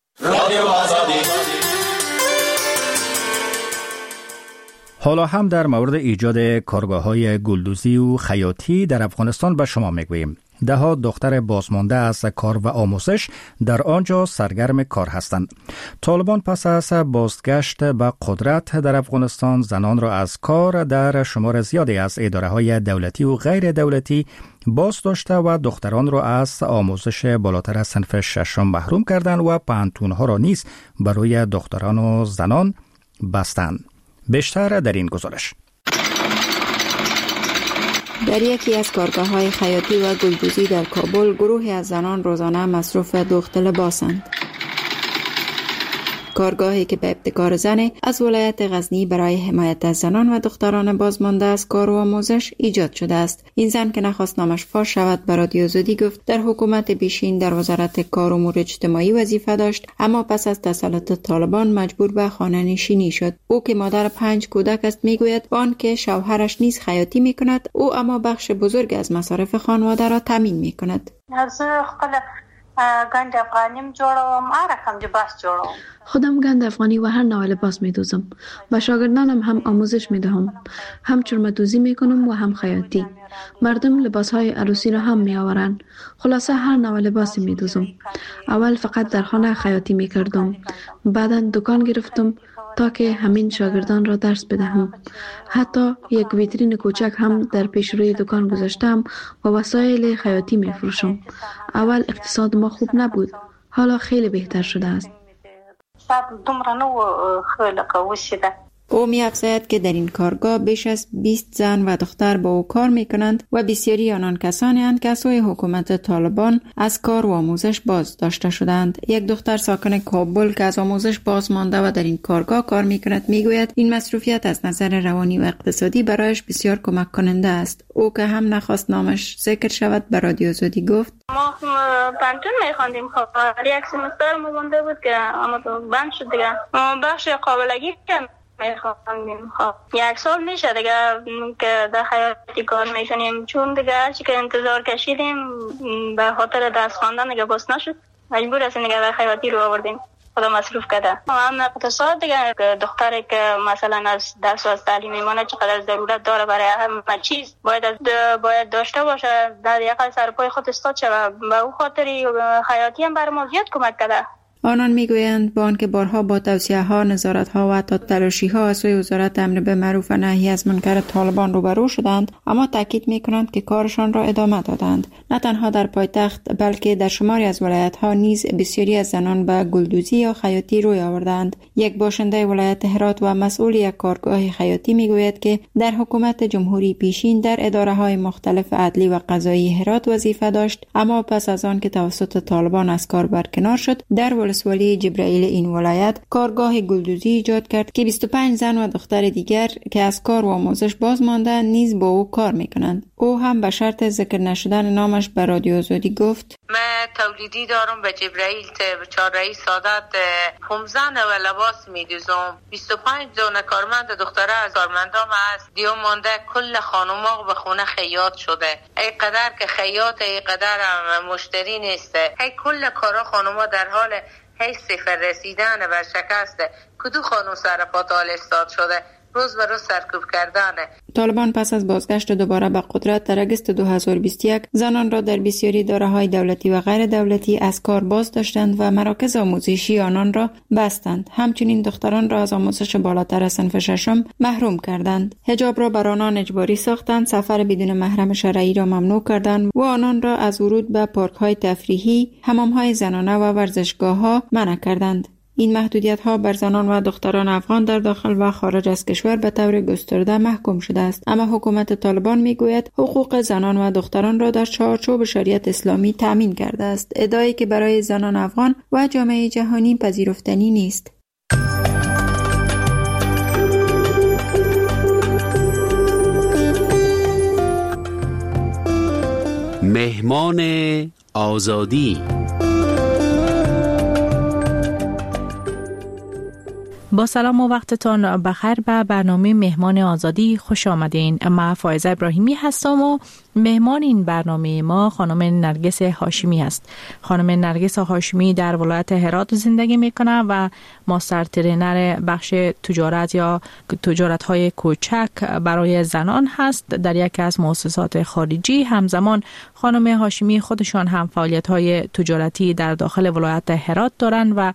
حالا هم در مورد ایجاد کارگاه‌های گلدوزی و خیاطی در افغانستان به شما میگوییم. ده ها دختر بازمانده از کار و آموزش در آنجا سرگرم کار هستند. طالبان پس از بازگشت به قدرت در افغانستان زنان را از کار در شمار زیادی از اداره‌های دولتی و غیر دولتی باز داشته و دختران را از آموزش بالاتر از صنف ششم محروم کردند و پانتون‌ها را نیز برای دختران و زنان بستند. بیشتر در این گزارش. در یکی از کارگاه‌های خیاطی و گلدوزی در کابل گروهی از زنان روزانه مصروف دوخت لباسند. کارگاهی که به ابتکار زن از ولایت غزنی برای حمایت از زنان و دختران بازمانده از کار و آموزش ایجاد شده است. این زن که نخواست نامش فاش شود به رادیو آزادی گفت در حکومت پیشین در وزارت کار و امور اجتماعی وظیفه داشت، اما پس از تسلط طالبان مجبور به خانه نشینی شد. او که مادر پنج کودک است میگوید با آنکه شوهرش نیز خیاطی میکند، او اما بخش بزرگ از مصارف خانواده را تامین میکند. گند افغانیم جوړوم، هر رقم لباس جوړوم. خودم گند افغانی و هر نوع لباس میدوزم. با شاگردانم هم آموزش میدهم. هم چرمدوزی میکنم و هم خیاطی. مردم لباس های عروسی را هم میآورند. خلاصه هر نوع لباسی میدوزم. اول فقط در خانه خیاطی میکردم. بعدا دکان گرفتم تا که همین شاگردان را درس بدهم. حتی یک ویترین کوچک هم در پیش روی دکان گذاشتم و وسایل خیاطی می فروشم. اول اقتصاد ما خوب نبود، حالا خیلی بهتر شده است. او می افزاید که در این کارگاه بیش از بیست زن و دختر با او کار می کنند و بسیاری آنان کسانی اند که از سوی حکومت طالبان از کار و آموزش باز داشته شدند. یک دختر ساکن کابل که از آموزش باز مانده و در این کارگاه کار می کند می گوید این مصروفیت از نظر روانی و اقتصادی برایش بسیار کمک کننده است. او که هم نخواست نامش ذکر شود به رادیو آزادی گفت ما پانتون می خواندیم، خب یک سمستر مونده بود که اما تو بند شد دیگه. بخش قابلگی میخواندیم. خب یک سال میشه دیگه که در خیاطی کار میکنیم، چون دیگه هرچی که انتظار کشیدیم به خاطر درس خواندن دیگه بس نشد، مجبور هستیم دیگه در خیاطی رو آوردیم. خدا مصروف کرده. هم اقتصاد دیگه، دختری که مثلا از درس و از تعلیم میمونه چقدر ضرورت داره برای همه چیز باید باید داشته باشه، در یک سر پای خود استاد شود. به او خاطری خیاطی هم برای ما زیاد کمک کرده. آنان میگویند با آنکه بارها با توصیه ها، نظارت ها و حتی تلاشی ها از سوی وزارت امر به معروف و نهی از منکر طالبان روبرو شدند، اما تاکید میکنند که کارشان را ادامه دادند. نه تنها در پایتخت بلکه در شماری از ولایت ها نیز بسیاری از زنان به گلدوزی یا خیاطی روی آوردند. یک باشنده ولایت هرات و مسئول یک کارگاه خیاطی میگوید که در حکومت جمهوری پیشین در اداره های مختلف عدلی و قضایی هرات وظیفه داشت، اما پس از آن که توسط طالبان از کار برکنار شد، در ولسوالی جبرائیل این ولایت کارگاه گلدوزی ایجاد کرد که بیست و پنج زن و دختر دیگر که از کار و آموزش باز مانده نیز با او کار میکنند. او هم به شرط ذکر نشدن نامش به رادیو آزادی گفت من تولیدی دارم به جبرائیل به چهار رئیس سعادت پانزده و لباس میدوزم. بیست و پنج دونه کارمند دختره از کارمندام هست، دیو مانده کل خانوما به خونه خیاط شده. ای قدر که خیاط ای قدر هم مشتری نیست. ای کل کارا خانوما در حال هی صفر رسیدن و شکسته. کدو خانو سر پاتال استاد شده. روز به روز سرکوب کردنه. طالبان پس از بازگشت دوباره به قدرت در اگست دو هزار و بیست و یک زنان را در بسیاری داره‌های دولتی و غیر دولتی از کار باز داشتند و مراکز آموزشی آنان را بستند. همچنین دختران را از آموزش بالاتر از صنف ششم محروم کردند. حجاب را بر آنان اجباری ساختند، سفر بدون محرم شرعی را ممنوع کردند و آنان را از ورود به پارک‌های تفریحی، حمام‌های زنانه و ورزشگاه‌ها منع کردند. این محدودیت ها بر زنان و دختران افغان در داخل و خارج از کشور به طور گسترده محکوم شده است، اما حکومت طالبان میگوید حقوق زنان و دختران را در چارچوب شریعت اسلامی تامین کرده است، ادعایی که برای زنان افغان و جامعه جهانی پذیرفتنی نیست. مهمان آزادی. با سلام و وقتتان بخیر به برنامه مهمان آزادی خوش آمدین. من فائزه ابراهیمی هستم و مهمان این برنامه ما خانم نرگس هاشمی است. خانم نرگس هاشمی در ولایت هرات زندگی میکنه و ماستر ترینر بخش تجارت یا تجارت های کوچک برای زنان هست در یکی از مؤسسات خارجی. همزمان خانم هاشمی خودشان هم فعالیت های تجارتی در داخل ولایت هرات دارند و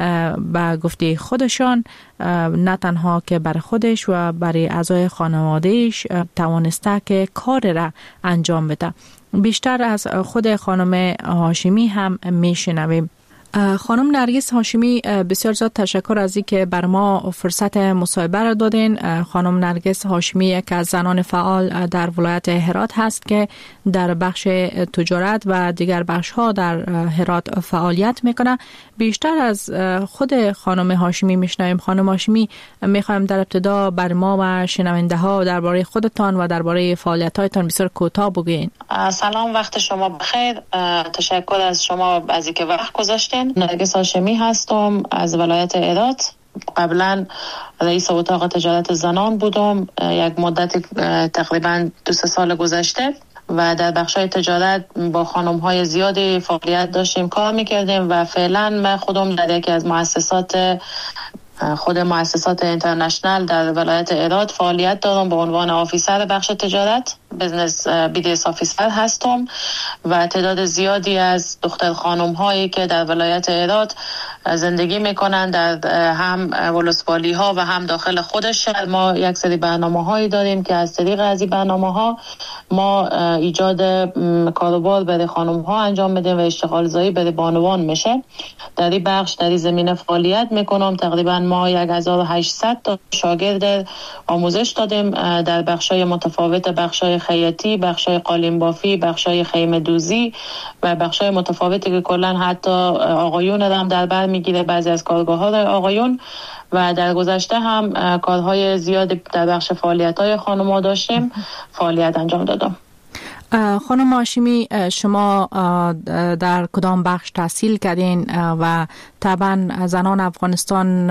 با گفته خودشان نه تنها که برای خودش و برای اعضای خانوادهش توانسته که کار را انجام بده. بیشتر از خود خانم هاشمی هم میشنویم. خانم نرگس هاشمی، بسیار زیاد تشکر از اینکه بر ما فرصت مصاحبه را دادین. خانم نرگس هاشمی یک از زنان فعال در ولایت هرات هست که در بخش تجارت و دیگر بخش ها در هرات فعالیت میکنه. بیشتر از خود خانم هاشمی میشنویم. خانم هاشمی، میخوایم در ابتدا بر ما و شنونده ها درباره خودتان و درباره فعالیت هایتان بسیار کوتاه بگوین. سلام، وقت شما بخیر. تشکر از شما از اینکه وقت گذاشتین. نرگس هاشمی هستم از ولایت هرات. قبلا رئیس اتاق تجارت زنان بودم یک مدت تقریبا دو سه سال گذشته و در بخشای تجارت با خانم‌های زیادی فعالیت داشتیم، کار می‌کردیم و فعلا من خودم در یکی از مؤسسات خود مؤسسات اینترنشنال در ولایت هرات فعالیت دارم به عنوان آفیسر بخش تجارت، بزنس بی دی اس آفیسر هستم و تعداد زیادی از دختر خانم هایی که در ولایت هرات زندگی میکنن در هم ولسوالی ها و هم داخل خود شهر ما یک سری برنامه هایی داریم که از طریق از این برنامه ها ما ایجاد کاروبار برای خانم ها انجام میدیم و اشتغال زایی برای بانوان میشه. در این بخش در این زمینه فعالیت میکنم. تقریبا ما یک هزار و هشتصد تا شاگرد آموزش دادیم در بخشای متفاوت، بخشای خیاطی، بخشای قالین بافی، بخشای خیمه دوزی و بخشای متفاوتی که کلا حتی آقایون هم در بر میگیره، بعضی از کارگاه‌ها آقایون. و در گذشته هم کارهای زیاد در بخش فعالیت‌های خانم‌ها داشتیم، فعالیت انجام دادم. خانم هاشمی، شما در کدام بخش تحصیل کردین و طبعا زنان افغانستان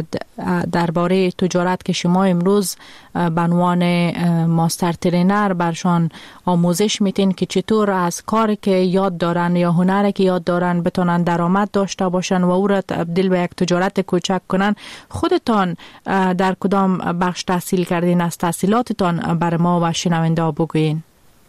درباره تجارت که شما امروز به عنوان ماستر ترینر برشان آموزش میتین که چطور از کاری که یاد دارن یا هنری که یاد دارن بتونن درآمد داشته باشن و او را تبدیل به یک تجارت کوچک کنن، خودتان در کدام بخش تحصیل کردین؟ از تحصیلاتتان بر ما و شنونده بگوین.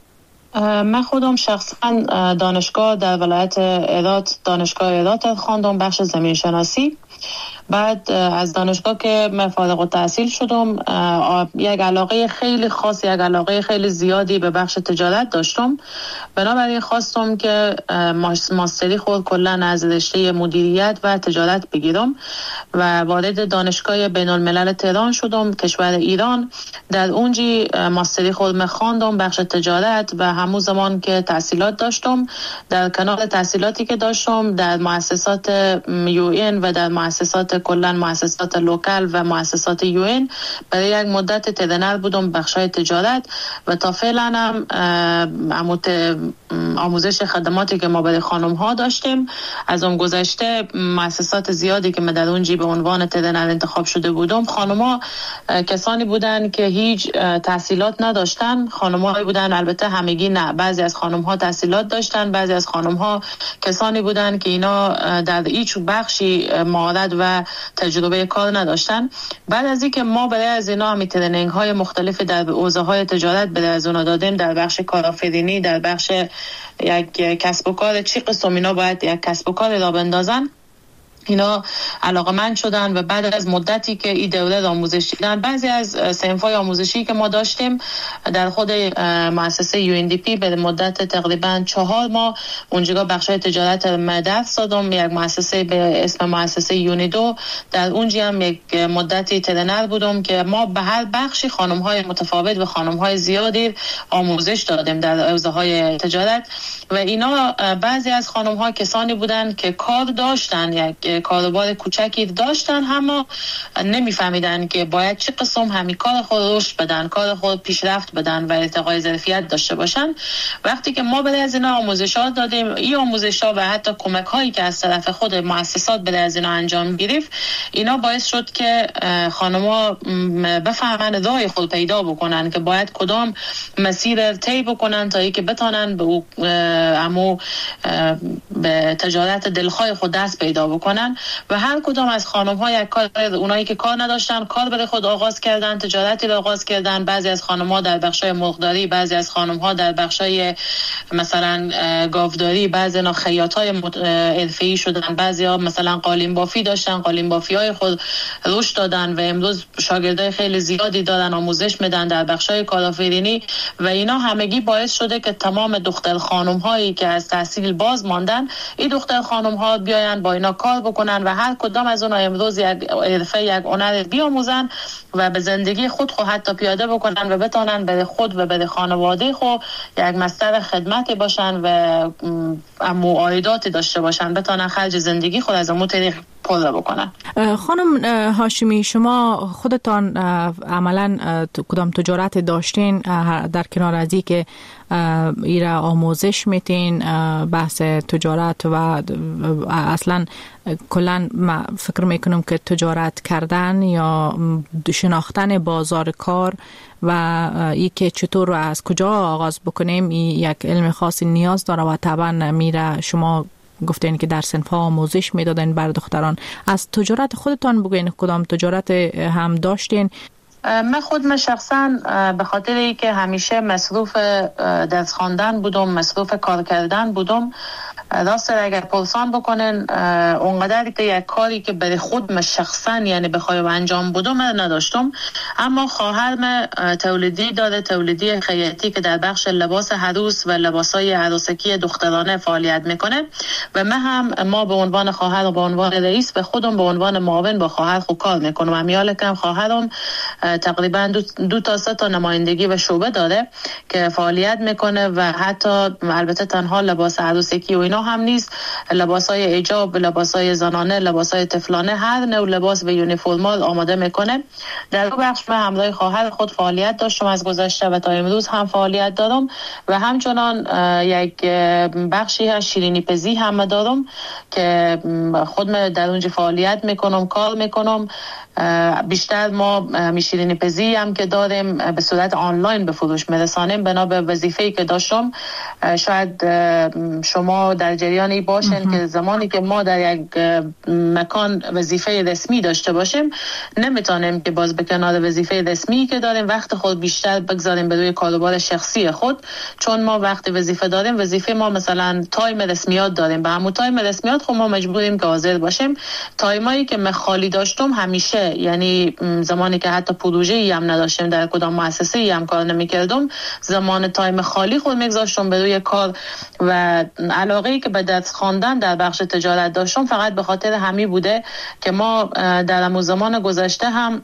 من خودم شخصا دانشگاه در ولایت هرات، دانشگاه هرات خواندم، بخش زمین شناسی. بعد از دانشگاه که من فارغ التحصیل شدم، یک علاقه خیلی خاص، یک علاقه خیلی زیادی به بخش تجارت داشتم. بنابراین خواستم که ماستری خود کلا از رشته مدیریت و تجارت بگیرم و وارد دانشگاه بین الملل تهران شدم، کشور ایران. در اونجی ماستری خود من خواندم بخش تجارت و همون زمان که تحصیلات داشتم، در کنار تحصیلاتی که داشتم در مؤسسات یو این و در مؤسسات کلا مؤسسات لوکال و مؤسسات یو این برای یک مدت ترینر بودم بخشای تجارت و تا فعلا هم آموزش خدماتی که ما برای خانم ها داشتیم. از اون گذشته مؤسسات زیادی که من در اونجی به عنوان ترینر انتخاب شده بودم، خانم ها کسانی بودن که هیچ تحصیلات نداشتن، خانم هایی بودن البته همگی نه، بعضی از خانم ها تحصیلات داشتن، بعضی از خانم ها کسانی بودن که اینا در هیچ بخشی مهارت و تجربه کار نداشتن. بعد از اینکه ما برای از اینا هم ترینینگ های مختلفی در حوزه های تجارت برای از اونا دادیم، در بخش کارآفرینی، در بخش یک کسب و کار چی قسم اینا باید یک کسب و کار را بندازن، اینا علاقمند شدن و بعد از مدتی که این دوره آموزش دیدن، بعضی از صنف‌های آموزشی که ما داشتیم در خود مؤسسه یو ان دی پی به مدت تقریبا چهار ماه اونجا بخشای تجارت درس دادم. یک مؤسسه به اسم مؤسسه یونیدو، در اونجا هم یک مدتی ترینر بودم که ما به هر بخشی خانم‌های متفاوت و خانم‌های زیادی آموزش دادیم در حوزه‌های تجارت و اینا بعضی از خانم‌ها کسانی بودن که کار داشتن، یک کاروبار کوچکی داشتن، اما نمیفهمیدن که باید چه قسم همین کار خود رشد بدن، کار خود پیشرفت بدن و ارتقای ظرفیت داشته باشن. وقتی که ما برای از اینا آموزشات دادیم، این آموزشات و حتی کمک هایی که از طرف خود مؤسسات برای از اینا انجام گرفت، اینا باعث شد که خانم‌ها بفهمن راه خود پیدا بکنن که باید کدام مسیر طی بکنن تا اینکه بتونن به امو به تجارت دلخواه خود دست پیدا بکنن. و هر کدام از خانم‌ها یک کار، اونایی که کار نداشتن کار برای خود آغاز کردن، تجارتی را آغاز کردن. بعضی از خانم‌ها در بخشای مرغداری، بعضی از خانم‌ها در بخشای مثلا گاوداری، بعضی نا خیاطای حرفه‌ای شدن، بعضی‌ها مثلا قالین بافی داشتن، قالین بافی‌های خود رشد دادن و امروز شاگردای خیلی زیادی دارن آموزش میدن در بخشای کارآفرینی و اینا همگی باعث شده که تمام دختر خانم‌هایی که از تحصیل باز ماندن، این دختر خانم‌ها بیاین با اینا کار بکنن و هر کدام از اونها امروز یک حرفه، یک هنر بیاموزن و به زندگی خود خود حتی پیاده بکنن و بتونن به خود و به خانواده خود یک مصدر خدمتی باشن و امو عایداتی داشته باشن، بتونن خرج زندگی خود از امو طریق پر بکنن. خانم هاشمی، شما خودتان عملا کدام تجارت داشتین در کنار از این که ایرا آموزش میتین بحث تجارت و اصلا کلا فکر میکنم که تجارت کردن یا شناختن بازار کار و ای که چطور از کجا آغاز بکنیم یک علم خاصی نیاز داره و طبعا میره شما گفتین که در صنف‌ها آموزش میدادن بر دختران. از تجارت خودتان بگوین کدام تجارت هم داشتین؟ من خود من شخصا به خاطر ای که همیشه مصروف درس خواندن بودم، مصروف کار کردن بودم، راست اگر پرسان بکنن اونقدر که یک کاری که برای خود من شخصا یعنی بخوایم انجام بدم نداشتم. اما خواهرم تولیدی داره، تولیدی خیاطی که در بخش لباس عروس و لباسای عروسکی دخترانه فعالیت میکنه و من هم ما به عنوان خواهر و به عنوان رئیس به خودم به عنوان معاون با خواهر خود کار میکنم. امیال کم خواهرم تقریبا دو, دو تا سه تا نمایندگی و شعبه داره که فعالیت میکنه و حتی البته تنها لباس عروسکی و اینا هم نیست، لباسای ایجاب، لباسای زنانه، لباسای طفلانه، هر نوع لباس و یونیفرمال آماده میکنه. در دو بخش من همراه خواهر خود فعالیت داشتم از گذشته و تا امروز هم فعالیت دارم و همچنان یک بخشی از شیرینی پزی هم دارم که خود من در اونجا فعالیت میکنم، کار میکنم. بیشتر ما شیرینی پزی هم که داریم به صورت آنلاین به فروش میرسانیم بنا به وظیفه‌ای که داشتم. شاید شما در جریانی باشین که زمانی که ما در یک مکان وظیفه رسمی داشته باشیم نمیتونیم که باز به کنار وظیفه رسمی که داریم وقت خود بیشتر بگذاریم به روی کاروبار شخصی خود، چون ما وقت وظیفه داریم، وظیفه ما مثلا تایم رسمیات داریم، به همون تایم رسمیات خب ما مجبوریم که حاضر باشیم. تایمایی که من خالی داشتم همیشه، یعنی زمانی که حتی پروژه‌ای هم نداشتیم، در کدام مؤسسه‌ای هم کار نمی‌کردم، زمان تایم خالی خود می‌گذاشتم به روی کار و علاقه‌ای که به درس خواندن در بخش تجارت داشتم فقط به خاطر همین بوده که ما در همون زمان گذشته هم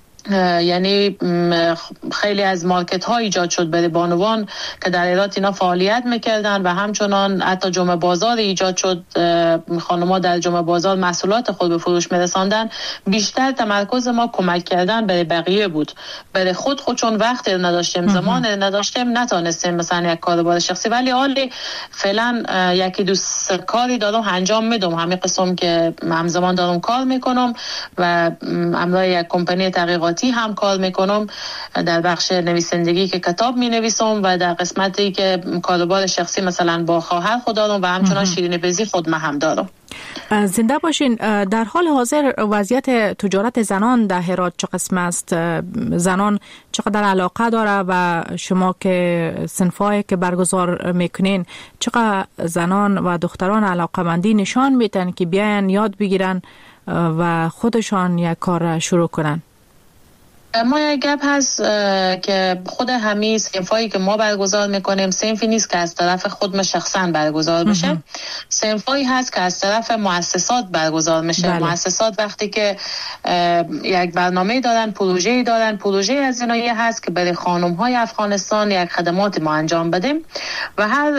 یعنی خیلی از مارکت ها ایجاد شد برای بانوان که در ایران اینا فعالیت میکردن و همچنان حتی جمعه بازار ایجاد شد، خانم‌ها در جمعه بازار محصولات خود به فروش میرساندن. بیشتر تمرکز ما کمک کردن برای بقیه بود، برای خود خود چون وقت نداشتیم، زمان نداشتیم، نتونستیم مثلا یک کاروبار شخصی، ولی حالی فعلا یکی دو کاری دارم انجام میدم، همین قسم که همزمان دارم کار میکنم و همراه یک کمپانی تحقیقاتی مطبوعاتی هم کار میکنم، در بخش نویسندگی که کتاب می نویسم و در قسمتی که کاروبار شخصی مثلا با خواهر خود دارم و همچنان شیرینی بیزی خود من هم دارم. زنده باشین. در حال حاضر وضعیت تجارت زنان در هرات چه قسم است؟ زنان چقدر علاقه داره و شما که صنفایی که برگزار میکنین چقدر زنان و دختران علاقه‌مندی نشان میدن که بیاین یاد بگیرن و خودشان یک کار شروع کنن؟ ما یک گپ هست که خود همین صنفایی که ما برگزار میکنیم صنفی نیست که از طرف خود ما شخصا برگزار بشه. صنفایی هست که از طرف مؤسسات برگزار میشه. بله. مؤسسات وقتی که یک برنامه دارن، پروژه‌ای دارن، پروژه از اینایی هست که برای خانم‌های افغانستان یک خدمات ما انجام بدیم و هر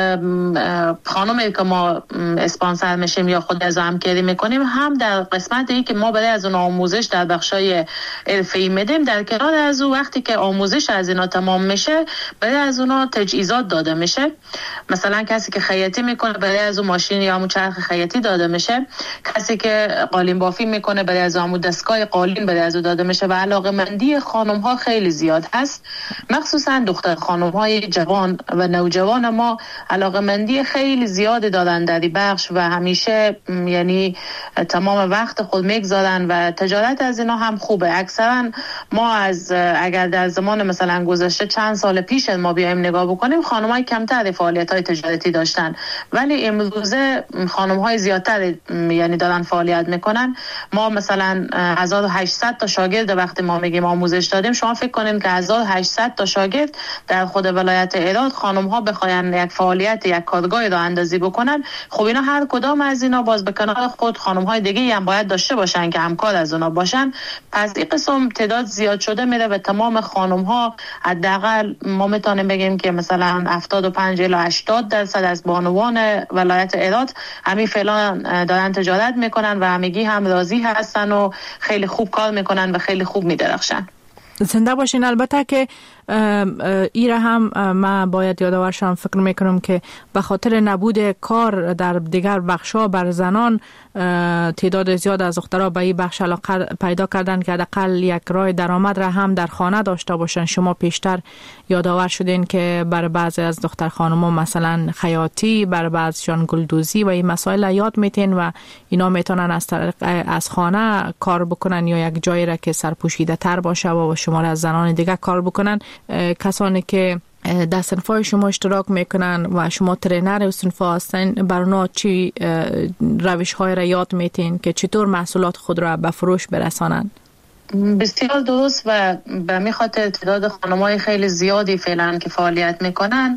خانمی که ما اسپانسر میشیم یا خود از همکاری میکنیم هم در قسمتی که ما برای از اون آموزش در بخشای حرفه‌ای در کنار از او وقتی که آموزش از اینا تمام میشه برای از اونا تجهیزات داده میشه. مثلا کسی که خیاطی میکنه برای از اون ماشین یا همون چرخ خیاطی داده میشه، کسی که قالین بافی میکنه برای از همون دستگاه قالین برای از او داده میشه و علاقه‌مندی خانم ها خیلی زیاد هست، مخصوصا دختر خانم های جوان و نوجوان ما علاقه‌مندی خیلی زیاد دارن در این بخش و همیشه یعنی تمام وقت خود میگذارن و تجارت از اینا هم خوبه. اکثرا ما از اگر در زمان مثلا گذشته چند سال پیش ما بیایم نگاه بکنیم خانم‌های کمتر فعالیت‌های تجارتی داشتن، ولی امروزه خانم‌های زیادتر یعنی دارن فعالیت میکنن. ما مثلا هزار و هشتصد تا شاگرد وقتی ما میگیم آموزش دادیم، شما فکر کنین که هزار و هشتصد تا شاگرد در خود ولایت هرات خانم‌ها بخواین یک فعالیت یک کارگاه راه اندازی بکنن، خب اینا هر کدام از اینا باز به کنار خود خانم‌های دیگه هم باید داشته باشن که همکار از اونا باشن. پس این قسم تعداد زیاد شده میره و تمام خانم ها حداقل ما میتونیم بگیم که مثلا هفتاد و پنج الی هشتاد درصد از بانوان ولایت هرات همین فعلا دارن تجارت میکنن و همگی هم راضی هستن و خیلی خوب کار میکنن و خیلی خوب میدرخشن. زنده باشین. البته که ایره هم من باید یادآورشم فکر میکنم که به خاطر نبود کار در دیگر بخشا بر زنان تعداد زیاد از دخترها به این بخش علاقه پیدا کردن که حداقل یک راه درآمد را هم در خانه داشته باشن. شما پیشتر یادآور شدین که برای بعضی از دختر خانم‌ها مثلا خیاطی، برای بعضیشان گلدوزی و این مسائل یاد میتین و اینا میتونن از طریق از خانه کار بکنن یا یک جایی را که سرپوشیده تر باشه و شما از زنان دیگه کار بکنن. کسانی که در صنفای شما اشتراک میکنن و شما ترینر و صنفا هستین، برنا چی روش های را یاد میتین که چطور محصولات خود را به فروش برسانن؟ بسیار درست و به می خاطر تعداد خانم‌های خیلی زیادی فعلا که فعالیت میکنن،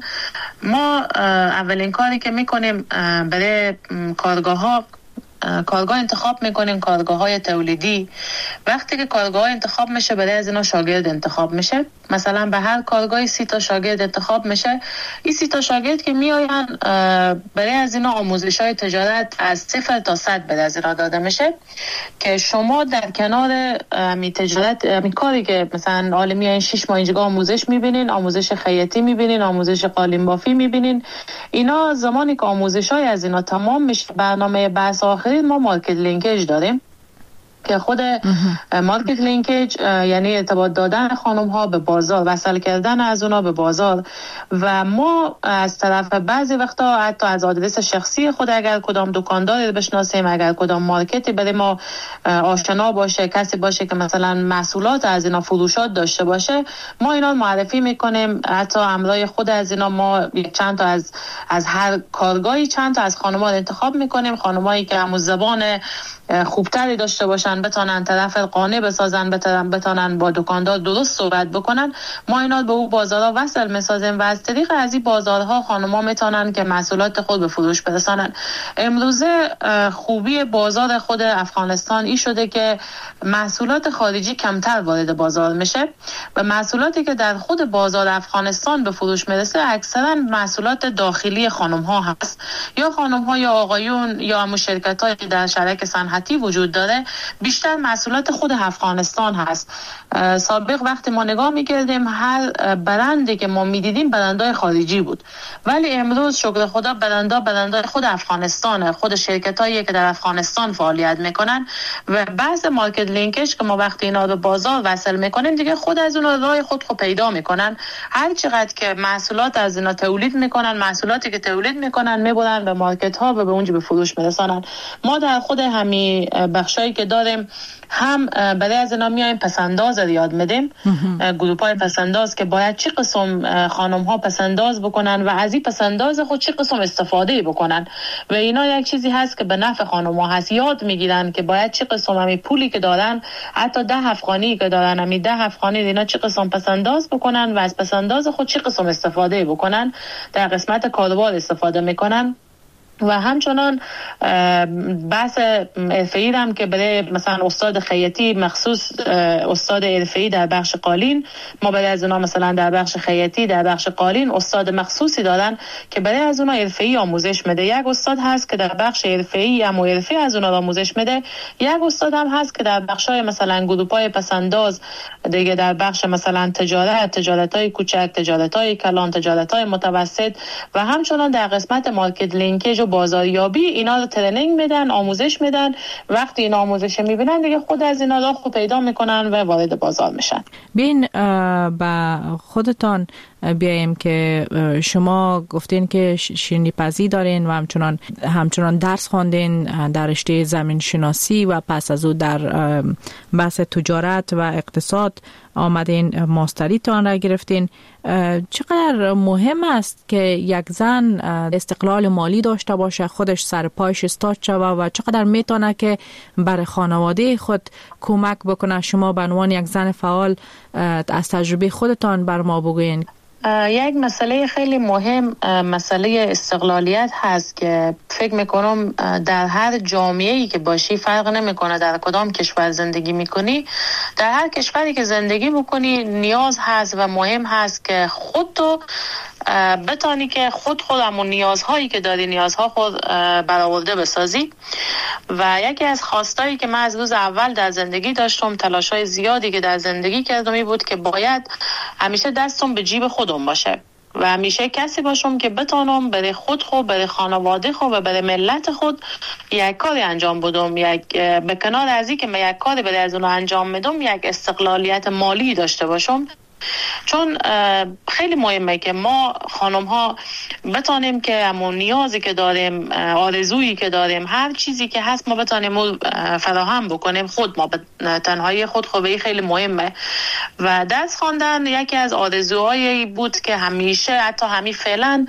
ما اولین کاری که میکنیم برای کارگاه ها کارگاه انتخاب میکنیم، کارگاه های تولیدی. وقتی که کارگاه انتخاب میشه برای از اینا شاگرد انتخاب میشه. مثلا به هر کارگاهی سی تا شاگرد انتخاب میشه. این سی تا شاگرد که میآین برای از اینا آموزش های تجارت از صفر تا صد برای از اینا داده میشه که شما در کنار می تجارت می کاری که مثلا عالمی این شش ماه اینجا آموزش میبینین، آموزش خیاطی میبینین، آموزش قالین بافی میبینین. اینا زمانی که آموزش های از اینا تمام میشه، برنامه بحث آخری ما مارکت لینکیج داریم که خود مارکت لینکیج یعنی ارتباط دادن خانم ها به بازار، وصل کردن از اونا به بازار و ما از طرف بعضی وقتا حتی از آدرس شخصی خود اگر کدام دکانداری بشناسیم، اگر کدام مارکتی برای ما آشنا باشه، کسی باشه که مثلا محصولات از اینا فروشات داشته باشه، ما اینا معرفی میکنیم. حتی امرای خود از اینا ما چند تا از از هر کارگاهی چند تا از خانم‌ها انتخاب میکنیم، خانمایی که همون زبان خوبتری داشته باشن، بتونن طرف قانع بسازن، بتونن با دکاندار درست صحبت بکنن. ما اینا به اون بازارها وصل میسازیم و از طریق از این بازارها خانم‌ها میتونن که محصولات خود به فروش برسانن. امروزه خوبی بازار خود افغانستان این شده که محصولات خارجی کمتر وارد بازار میشه و محصولاتی که در خود بازار افغانستان به فروش میرسه اکثرا محصولات داخلی خانم‌ها هست، یا خانم‌ها یا آقایون یا هم شرکت‌هایی که در شرکت صنعتی وجود داره بیشتر محصولات خود افغانستان هست. سابق وقتی ما نگاه میکردیم هر برندی که ما میدیدیم برندهای خارجی بود، ولی امروز شکر خدا برندها برندهای خود افغانستانه، خود شرکتایی که در افغانستان فعالیت میکنن و بعض مارکت لینکش که ما وقتی اینا رو بازار وصل میکنیم دیگه خود از اون راه خود خود پیدا میکنن. هر چقدر که محصولات از اینا تولید میکنن، محصولاتی که تولید میکنن میبرن به مارکت ها و به اونجا به فروش میرسانن. ما در خود همین بخشایی که داریم هم برای از اینا میایم پسنداز رو یاد میدیم، گروپ های پسنداز که باید چی قسم خانم ها پسنداز بکنن و از این پسنداز خود چی قسم استفاده بکنن و اینا یک چیزی هست که به نفع خانم ها هست. یاد میگیرن که باید چی قسم همی پولی که دارن، حتی ده افغانی که دارن، همی ده افغانی اینا چی قسم پسنداز بکنن و از پسنداز خود چی قسم استفاده بکنن، در قسمت کاروبار استفاده میکنن. و همچنان بحث حرفه‌ای هم که برای مثلا استاد خیاطی مخصوص استاد حرفه‌ای در بخش قالین، ما برای از اونا مثلا در بخش خیاطی در بخش قالین استاد مخصوصی دارن که برای از اونا حرفه‌ای آموزش میده. یک استاد هست که در بخش حرفه‌ای هم حرفه از اونا آموزش میده، یک استاد هم هست که در بخش‌های مثلا گروپ‌های پسنداز دیگه، در بخش مثلا تجارت، تجارت‌های کوچک، تجارت‌های کلان، تجارت‌های متوسط و همچنان در قسمت مارکت لینکیج بازاریابی اینا رو ترنینگ میدن، آموزش میدن. وقتی این آموزش میبینن دیگه خود از اینا راه خود پیدا میکنن و وارد بازار میشن. بین با خودتان بیایم که شما گفتین که شیرینی پزی دارین و همچنان همچنان درس خواندین در رشته زمین شناسی و پس از او در بحث تجارت و اقتصاد آمدین، ماستری تان را گرفتین. چقدر مهم است که یک زن استقلال مالی داشته باشه، خودش سر پایش استاد شوه و چقدر میتونه که برای خانواده خود کمک بکنه؟ شما به عنوان یک زن فعال از تجربه خودتان بر ما بگوین. یک مسئله خیلی مهم مسئله استقلالیت هست که فکر میکنم در هر جامعه‌ای که باشی فرق نمیکنه در کدام کشور زندگی میکنی، در هر کشوری که زندگی میکنی نیاز هست و مهم هست که خود تو بتانی که خود خود همون نیازهایی که داری نیازها خود برآورده بسازی. و یکی از خواستایی که من از روز اول در زندگی داشتم، تلاشای زیادی که در زندگی کردم این بود که باید همیشه دستم به جیب خودم باشه و همیشه کسی باشم که بتانم برای خود خود، برای خانواده خود و برای ملت خود یک کاری انجام بدم. یک به کنار از این که من یک کاری برای از اون انجام میدم، یک استقلالیت مالی داشته باشم. چون خیلی مهمه که ما خانم ها بتانیم که همون نیازی که داریم، آرزویی که داریم، هر چیزی که هست ما بتانیم فراهم بکنیم خود ما، تنهایی خود خوبه خیلی مهمه. و درس خواندن یکی از آرزوهایی بود که همیشه حتی همین فعلا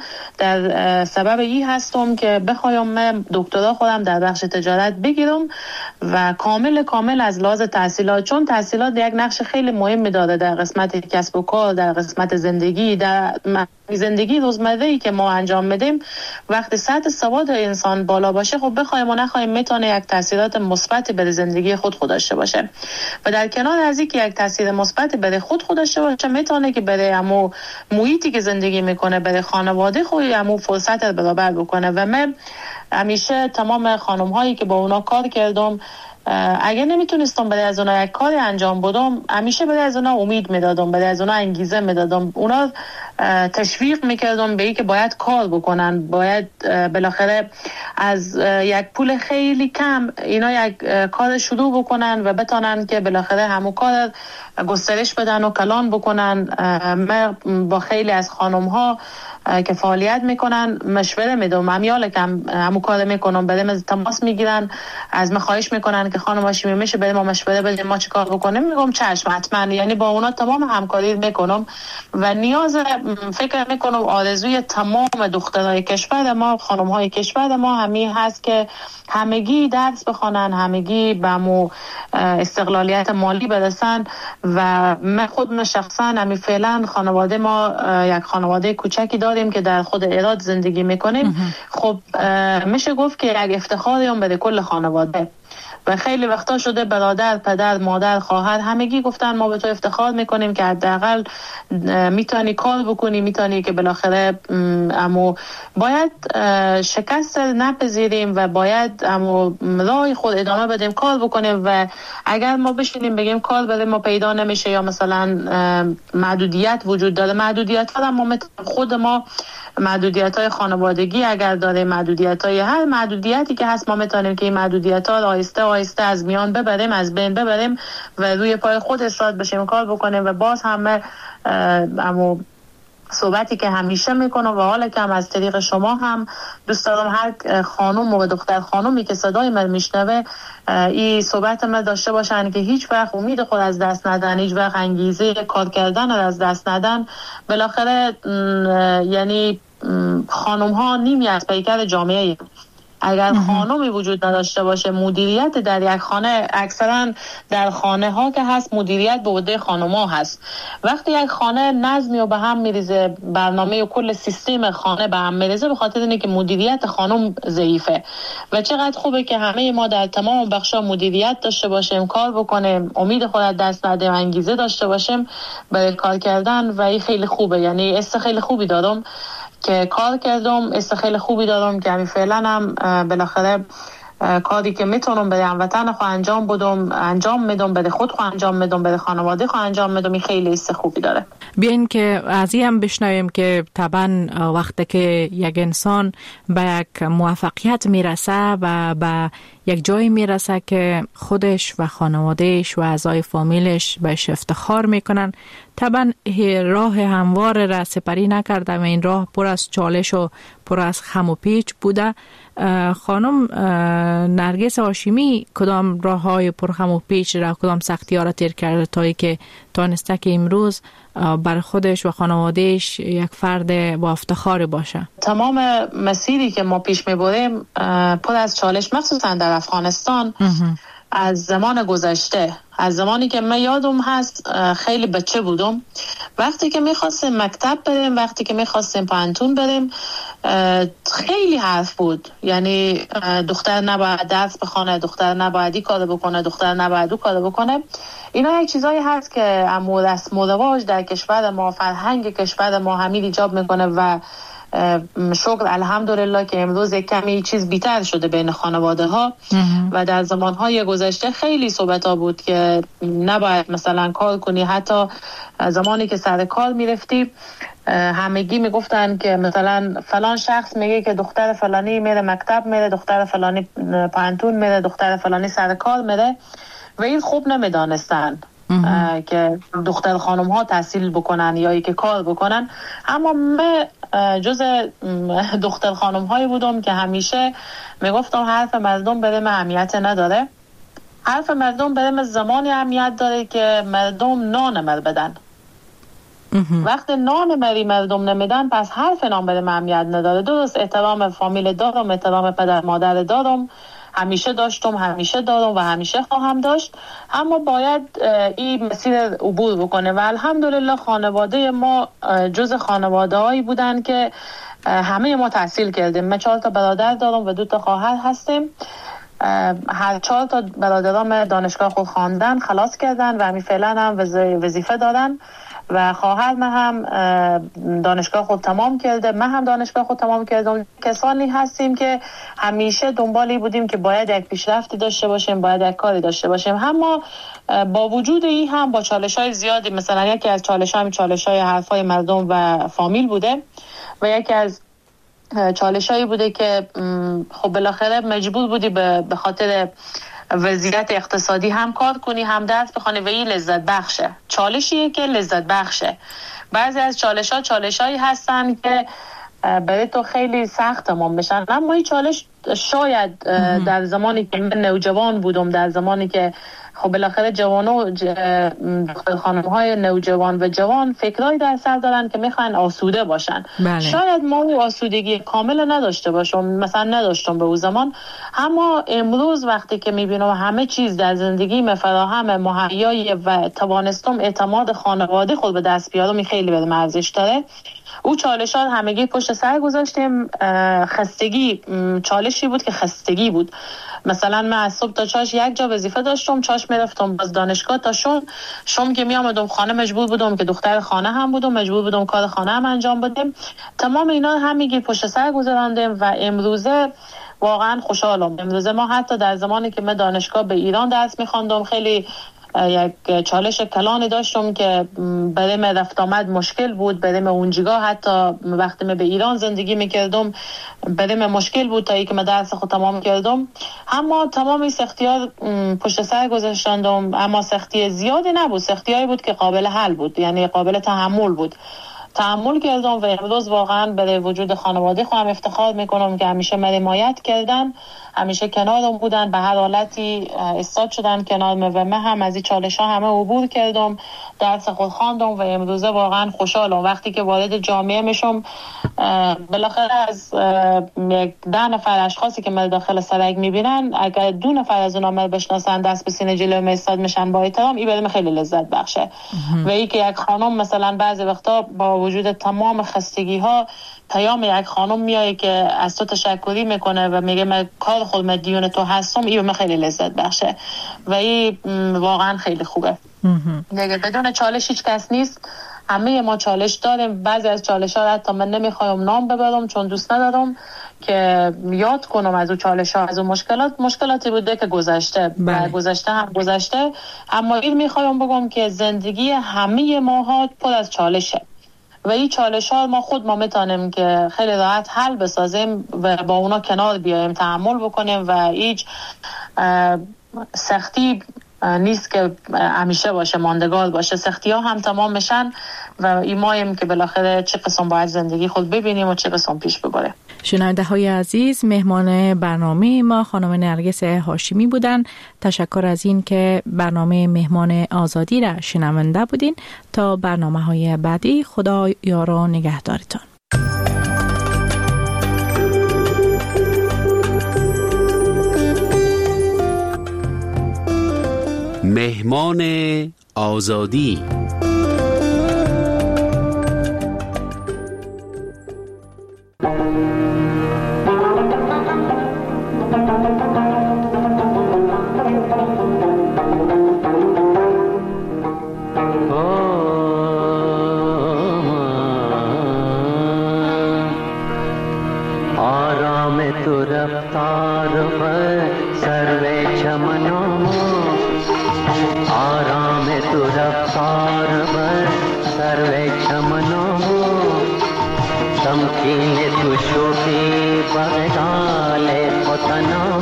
در سبب ای هستم که بخوایم من دکترا خودم در بخش تجارت بگیرم و کامل کامل از لحاظ تحصیلات، چون تحصیلات یک نقش خیلی مهمی داره در قسمت کسب و کار، در قسمت زندگی، در زندگی روزمره‌ای که ما انجام میدیم. وقتی سطح سواد انسان بالا باشه، خب بخوایم و نخوایم میتونه یک تاثیرات مثبتی بر زندگی خود خود داشته باشه. و در کنار از اینکه یک تاثیر مثبت بر خود خود داشته باشه، میتونه که برای همو محیطی که زندگی میکنه، برای خانواده خود همو فرصت رو برابر بکنه. و من همیشه تمام خانم هایی که با اونا کار کردم، اگه نمیتونستم برای از اونا یک کاری انجام بدم، همیشه برای از اونا امید میدادم، برای از اونا انگیزه میدادم، اونا تشویق میکردم به این که باید کار بکنن، باید بالاخره از یک پول خیلی کم اینا یک کار شروع بکنن و بتونن که بالاخره همون کار گسترش بدن و کلان بکنن. من با خیلی از خانم ها که فعالیت میکنن مشوره میدم، همیال که هم همون کار میکنم، برای تماس میگیرن، از من خواهش میکنن که خانم هاشمی میشه برای ما مشوره بدین ما چی کار بکنیم. میگم چشم حتما، یعنی با اونا تمام همکاری میکنم و نیاز فکر میکنم آرزوی تمام دخترای کشور ما، خانم های کشور ما همین هست که همگی درس بخونن، همگی به مو استقلالیت مالی برسن. و من خود شخصا همین فعلا خانواده ما یک خانواده کوچکی داریم که در خود ایراد زندگی میکنیم. خب میشه گفت که یک افتخاریم برای کل خانواده و خیلی وقتا شده برادر، پدر، مادر، خواهر همگی گفتن ما به تو افتخار میکنیم که حداقل میتونی کار بکنی، میتونی که بالاخره اما باید شکست نپذیریم و باید اما راه خود ادامه بدیم، کار بکنیم و اگر ما بشینیم بگیم کار برای ما پیدا نمیشه یا مثلا محدودیت وجود داره، محدودیت ها ما خود ما محدودیت های خانوادگی اگر داره، محدودیت های هر محدودیتی که هست ما میتونیم که این محدودیت ها آهسته آهسته از میان ببریم، از بین ببریم و روی پای خود استاد بشیم، کار بکنیم و باز همه اما صحبتی که همیشه میکنم و حالا که هم از طریق شما هم دوست دارم هر خانم و دختر خانومی که صدای من میشنوه این صحبت من داشته باشن که هیچ وقت امید خود از دست ندن، هیچ وقت انگیزه کار کردن از دست ندن. بالاخره یعنی خانم ها نیمی از پیکر جامعه. اگر خانمی وجود نداشته باشه، مدیریت در یک خانه، اکثرا در خانه ها که هست مدیریت به عهده خانم ها هست. وقتی یک خانه نظمی و به هم میریزه، برنامه و کل سیستم خانه به هم میریزه به خاطر اینه که مدیریت خانم ضعیفه. و چقدر خوبه که همه ما در تمام بخشا مدیریت داشته باشیم، کار بکنیم، امید خود از دست ندیم، انگیزه داشته باشیم برای کار کردن و این خیلی خوبه. یعنی است خیلی خوبی دارم که کار کردم، است خیلی خوبی دارم که همین فعلا هم بالاخره کاری که میتونم برای هموطن خود انجام بدم انجام میدم، برای خود خود انجام میدم، برای خانواده خود انجام میدم. این خیلی است خوبی داره. بیاین که از این هم بشنویم که طبعا وقتی که یک انسان به یک موفقیت میرسه و به یک جایی میرسه که خودش و خانوادهش و اعضای فامیلش بهش افتخار میکنن، طبعا راه هموار را سپری نکرده و این راه پر از چالش و پر از خم و پیچ بوده. خانم نرگس هاشمی کدام راه های پر خم و پیچ را، کدام سختی ها را تیر کرده تا ای که تانسته که امروز بر خودش و خانوادهش یک فرد با افتخار باشه؟ تمام مسیری که ما پیش میبریم پر از چالش، مخصوصا در افغانستان از زمان گذشته، از زمانی که من یادم هست خیلی بچه بودم، وقتی که میخواستیم مکتب بریم، وقتی که میخواستیم پانتون بریم، خیلی حرف بود. یعنی دختر نباید درس بخونه، دختر نباید این کار بکنه، دختر نباید اون کار بکنه. اینا یک چیزایی هست که اما رسم و رواج در کشور ما، فرهنگ کشور ما همین ایجاب میکنه و شکر الحمدلله که امروز یک کمی چیز بیتر شده بین خانواده ها و در زمانهای گذشته خیلی صحبت ها بود که نباید مثلا کار کنی. حتی زمانی که سر کار میرفتی همگی میگفتن که مثلا فلان شخص میگه که دختر فلانی میره مکتب میره، دختر فلانی پانتون میره، دختر فلانی سر کار میره و این خوب نمیدانستن که دختر خانم ها تحصیل بکنن یا ای که کار بکنن. اما من جز دختر خانم هایی بودم که همیشه میگفتم حرف مردم برای من اهمیت نداره، حرف مردم برای من زمانی اهمیت داره که مردم نان مر بدن. وقتی نان مری مردم نمیدن پس حرف نان برای من اهمیت نداره. درست احترام فامیل دارم، احترام پدر مادر دارم، همیشه داشتم، همیشه دارم و همیشه خواهم داشت، اما باید این مسیر عبور بکنه. و الحمدلله خانواده ما جز خانواده هایی بودن که همه ما تحصیل کردیم. من چهار تا برادر دارم و دو تا خواهر هستیم. هر چهار تا برادرام دانشگاه خود خواندن، خلاص کردن و همین فعلا هم وظیفه دارن و خواهر من هم دانشگاه خود تمام کرده، من هم دانشگاه خود تمام کردم. کسانی هستیم که همیشه دنبالی بودیم که باید یک پیشرفتی داشته باشیم، باید یک کاری داشته باشیم. اما با وجود این هم با چالش‌های زیادی، مثلا یکی از چالش‌ها همین چالش‌های حرفای مردم و فامیل بوده و یکی از چالش‌هایی بوده که خب بالاخره مجبور بودی به خاطر وضعیت اقتصادی هم کار کنی هم درس بخونی و این لذت بخشه. چالشیه که لذت بخشه. بعضی از چالش ها چالش هایی هستن که برای تو خیلی سخت تمام بشن، اما این چالش شاید در زمانی که من نوجوان بودم، در زمانی که خب بالاخره جوانو خانم های نوجوان و جوان فکرایی در سر دارن که میخوان آسوده باشن. بله. شاید ما آسودگی کامل نداشته باشم، مثلا نداشتم به اون زمان، اما امروز وقتی که میبینم همه چیز در زندگی مفراهم مهیای و توانستم اعتماد خانواده خود به دست بیارم، خیلی به ارزش داره. او چالشات همگی پشت سر گذاشتیم. خستگی چالشی بود که خستگی بود. مثلا من از صبح تا چاش یک جا وظیفه داشتم، چاش میرفتم باز دانشگاه تا شم شم که می آمدم خانه مجبور بودم که دختر خانه هم بودم، مجبور بودم کار خانه هم انجام بدم. تمام اینا همگی پشت سر گذراندیم و امروزه واقعا خوشحالم. امروزه ما حتی در زمانی که من دانشگاه به ایران درس می‌خواندم خیلی یک چالش کلانی داشتم که برای من رفت آمد مشکل بود. برای من اونجا حتی وقتی من به ایران زندگی میکردم برای من مشکل بود تا اینکه من درس خود تمام کردم. اما تمام این سختی‌ها پشت سر گذاشتم، اما سختی زیادی نبود، سختی‌هایی بود که قابل حل بود، یعنی قابل تحمل بود. تحمل کردم و امروز واقعا به وجود خانواده خودم افتخار میکنم که همیشه من حمایت کردن، همیشه کنارم بودن، به هر حالتی استاد شدن کنارم و من هم از این چالش ها همه عبور کردم، درس خود خواندم و امروزه واقعا خوشحالم. وقتی که وارد جامعه میشم بالاخره از یک ده نفر اشخاصی که من داخل سرک میبینن اگر دو نفر از اونها من بشناسن دست به سینه جلوی من ایستاد میشن با احترام، این برام خیلی لذت بخشه. و این که یک خانم مثلا بعضی وقتا با وجود تمام خستگی ها پیام یک خانم میایه که از تو تشکری میکنه و میگه من کار خود مدیون تو هستم، این من خیلی لذت بخشه و این واقعا خیلی خوبه. دیگه بدون چالش هیچ کس نیست، همه ما چالش داریم. بعضی از چالش ها حتی من نمیخوایم نام ببرم چون دوست ندارم که یاد کنم از اون چالش ها، از اون مشکلات مشکلاتی بوده که گذشته و گذشته هم گذشته. اما این میخوایم بگم که زندگی همه ماها پر از چالشه و این چالش ها ما خود ما میتونیم که خیلی راحت حل بسازیم و با اونا کنار بیایم، تحمل بکنیم و هیچ سختی نیست که همیشه باشه، ماندگار باشه. سختی ها هم تمام میشن و ایمایم که بالاخره چه قسم باید زندگی خود ببینیم و چه قسم پیش ببره. شنونده های عزیز، مهمان برنامه ما خانم نرگس هاشمی بودن. تشکر از این که برنامه مهمان آزادی را شنونده بودین. تا برنامه های بعدی، خدا یار و نگهدارتان. مهمان آزادی. آرام تو رفتار و سر چمنام، آرام تو رفتار و سر چمنام، تمکین تو شوخی بغدال وطنام،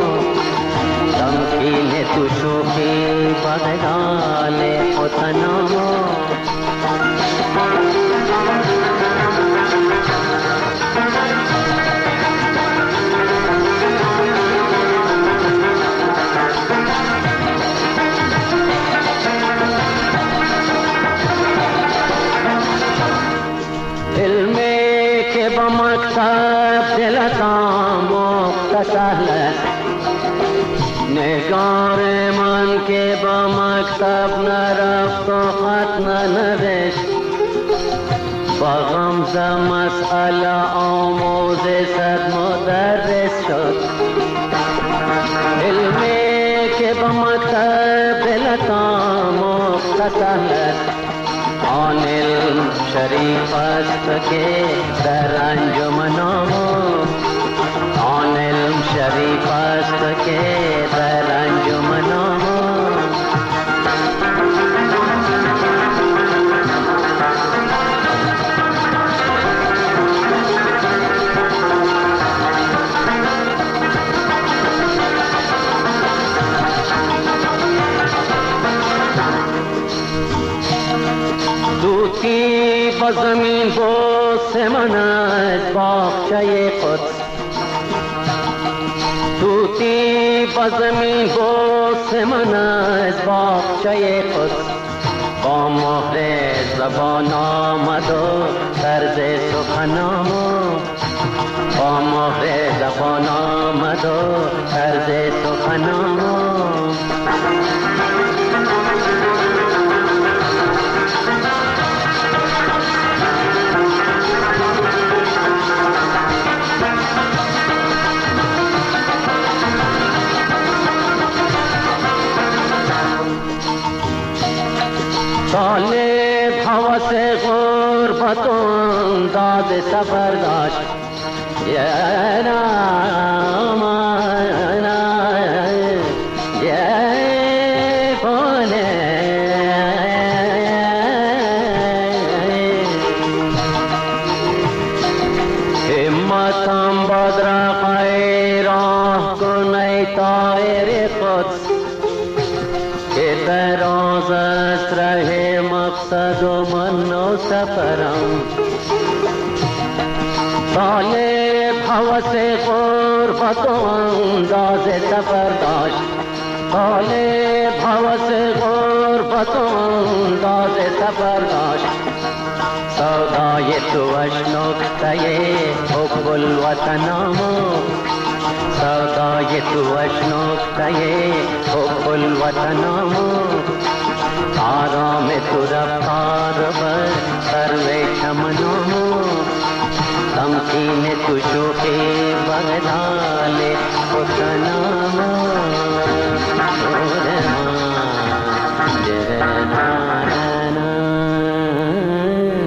تمکین تو شوخی بغدال وطنام. نگار من که با مکتب نرفت و خط ننوشت، با غمزه مسئله آموز صد مدرس شد. علمی که با مکتب دلتا مختصر است، آن علم شریف است که در انجمنام، آن علم شریف است که در انجمنام. دوتی با زمین بوس من از باغچه قدس، توتی با زمین بوس من از باغچه قدس، با مهر زبان آمد و طرز سخنام، با مهر زبان آمد و طرز سخنام. غربت و انداز سفر داشت یه نام یه بانه همتم بدرقه راه کن ای طایر قدس که دراز است ره مقصد و من و سفرم طالب حوث غربت و انداز سفر داشت طالب حوث غربت و انداز سفر داشت سودای توش نکته حب الوطنم سودای توش نکته حب الوطنم آرام تو رفتار بر سروی چمنم تمکین تو شوخی بغدال حسنم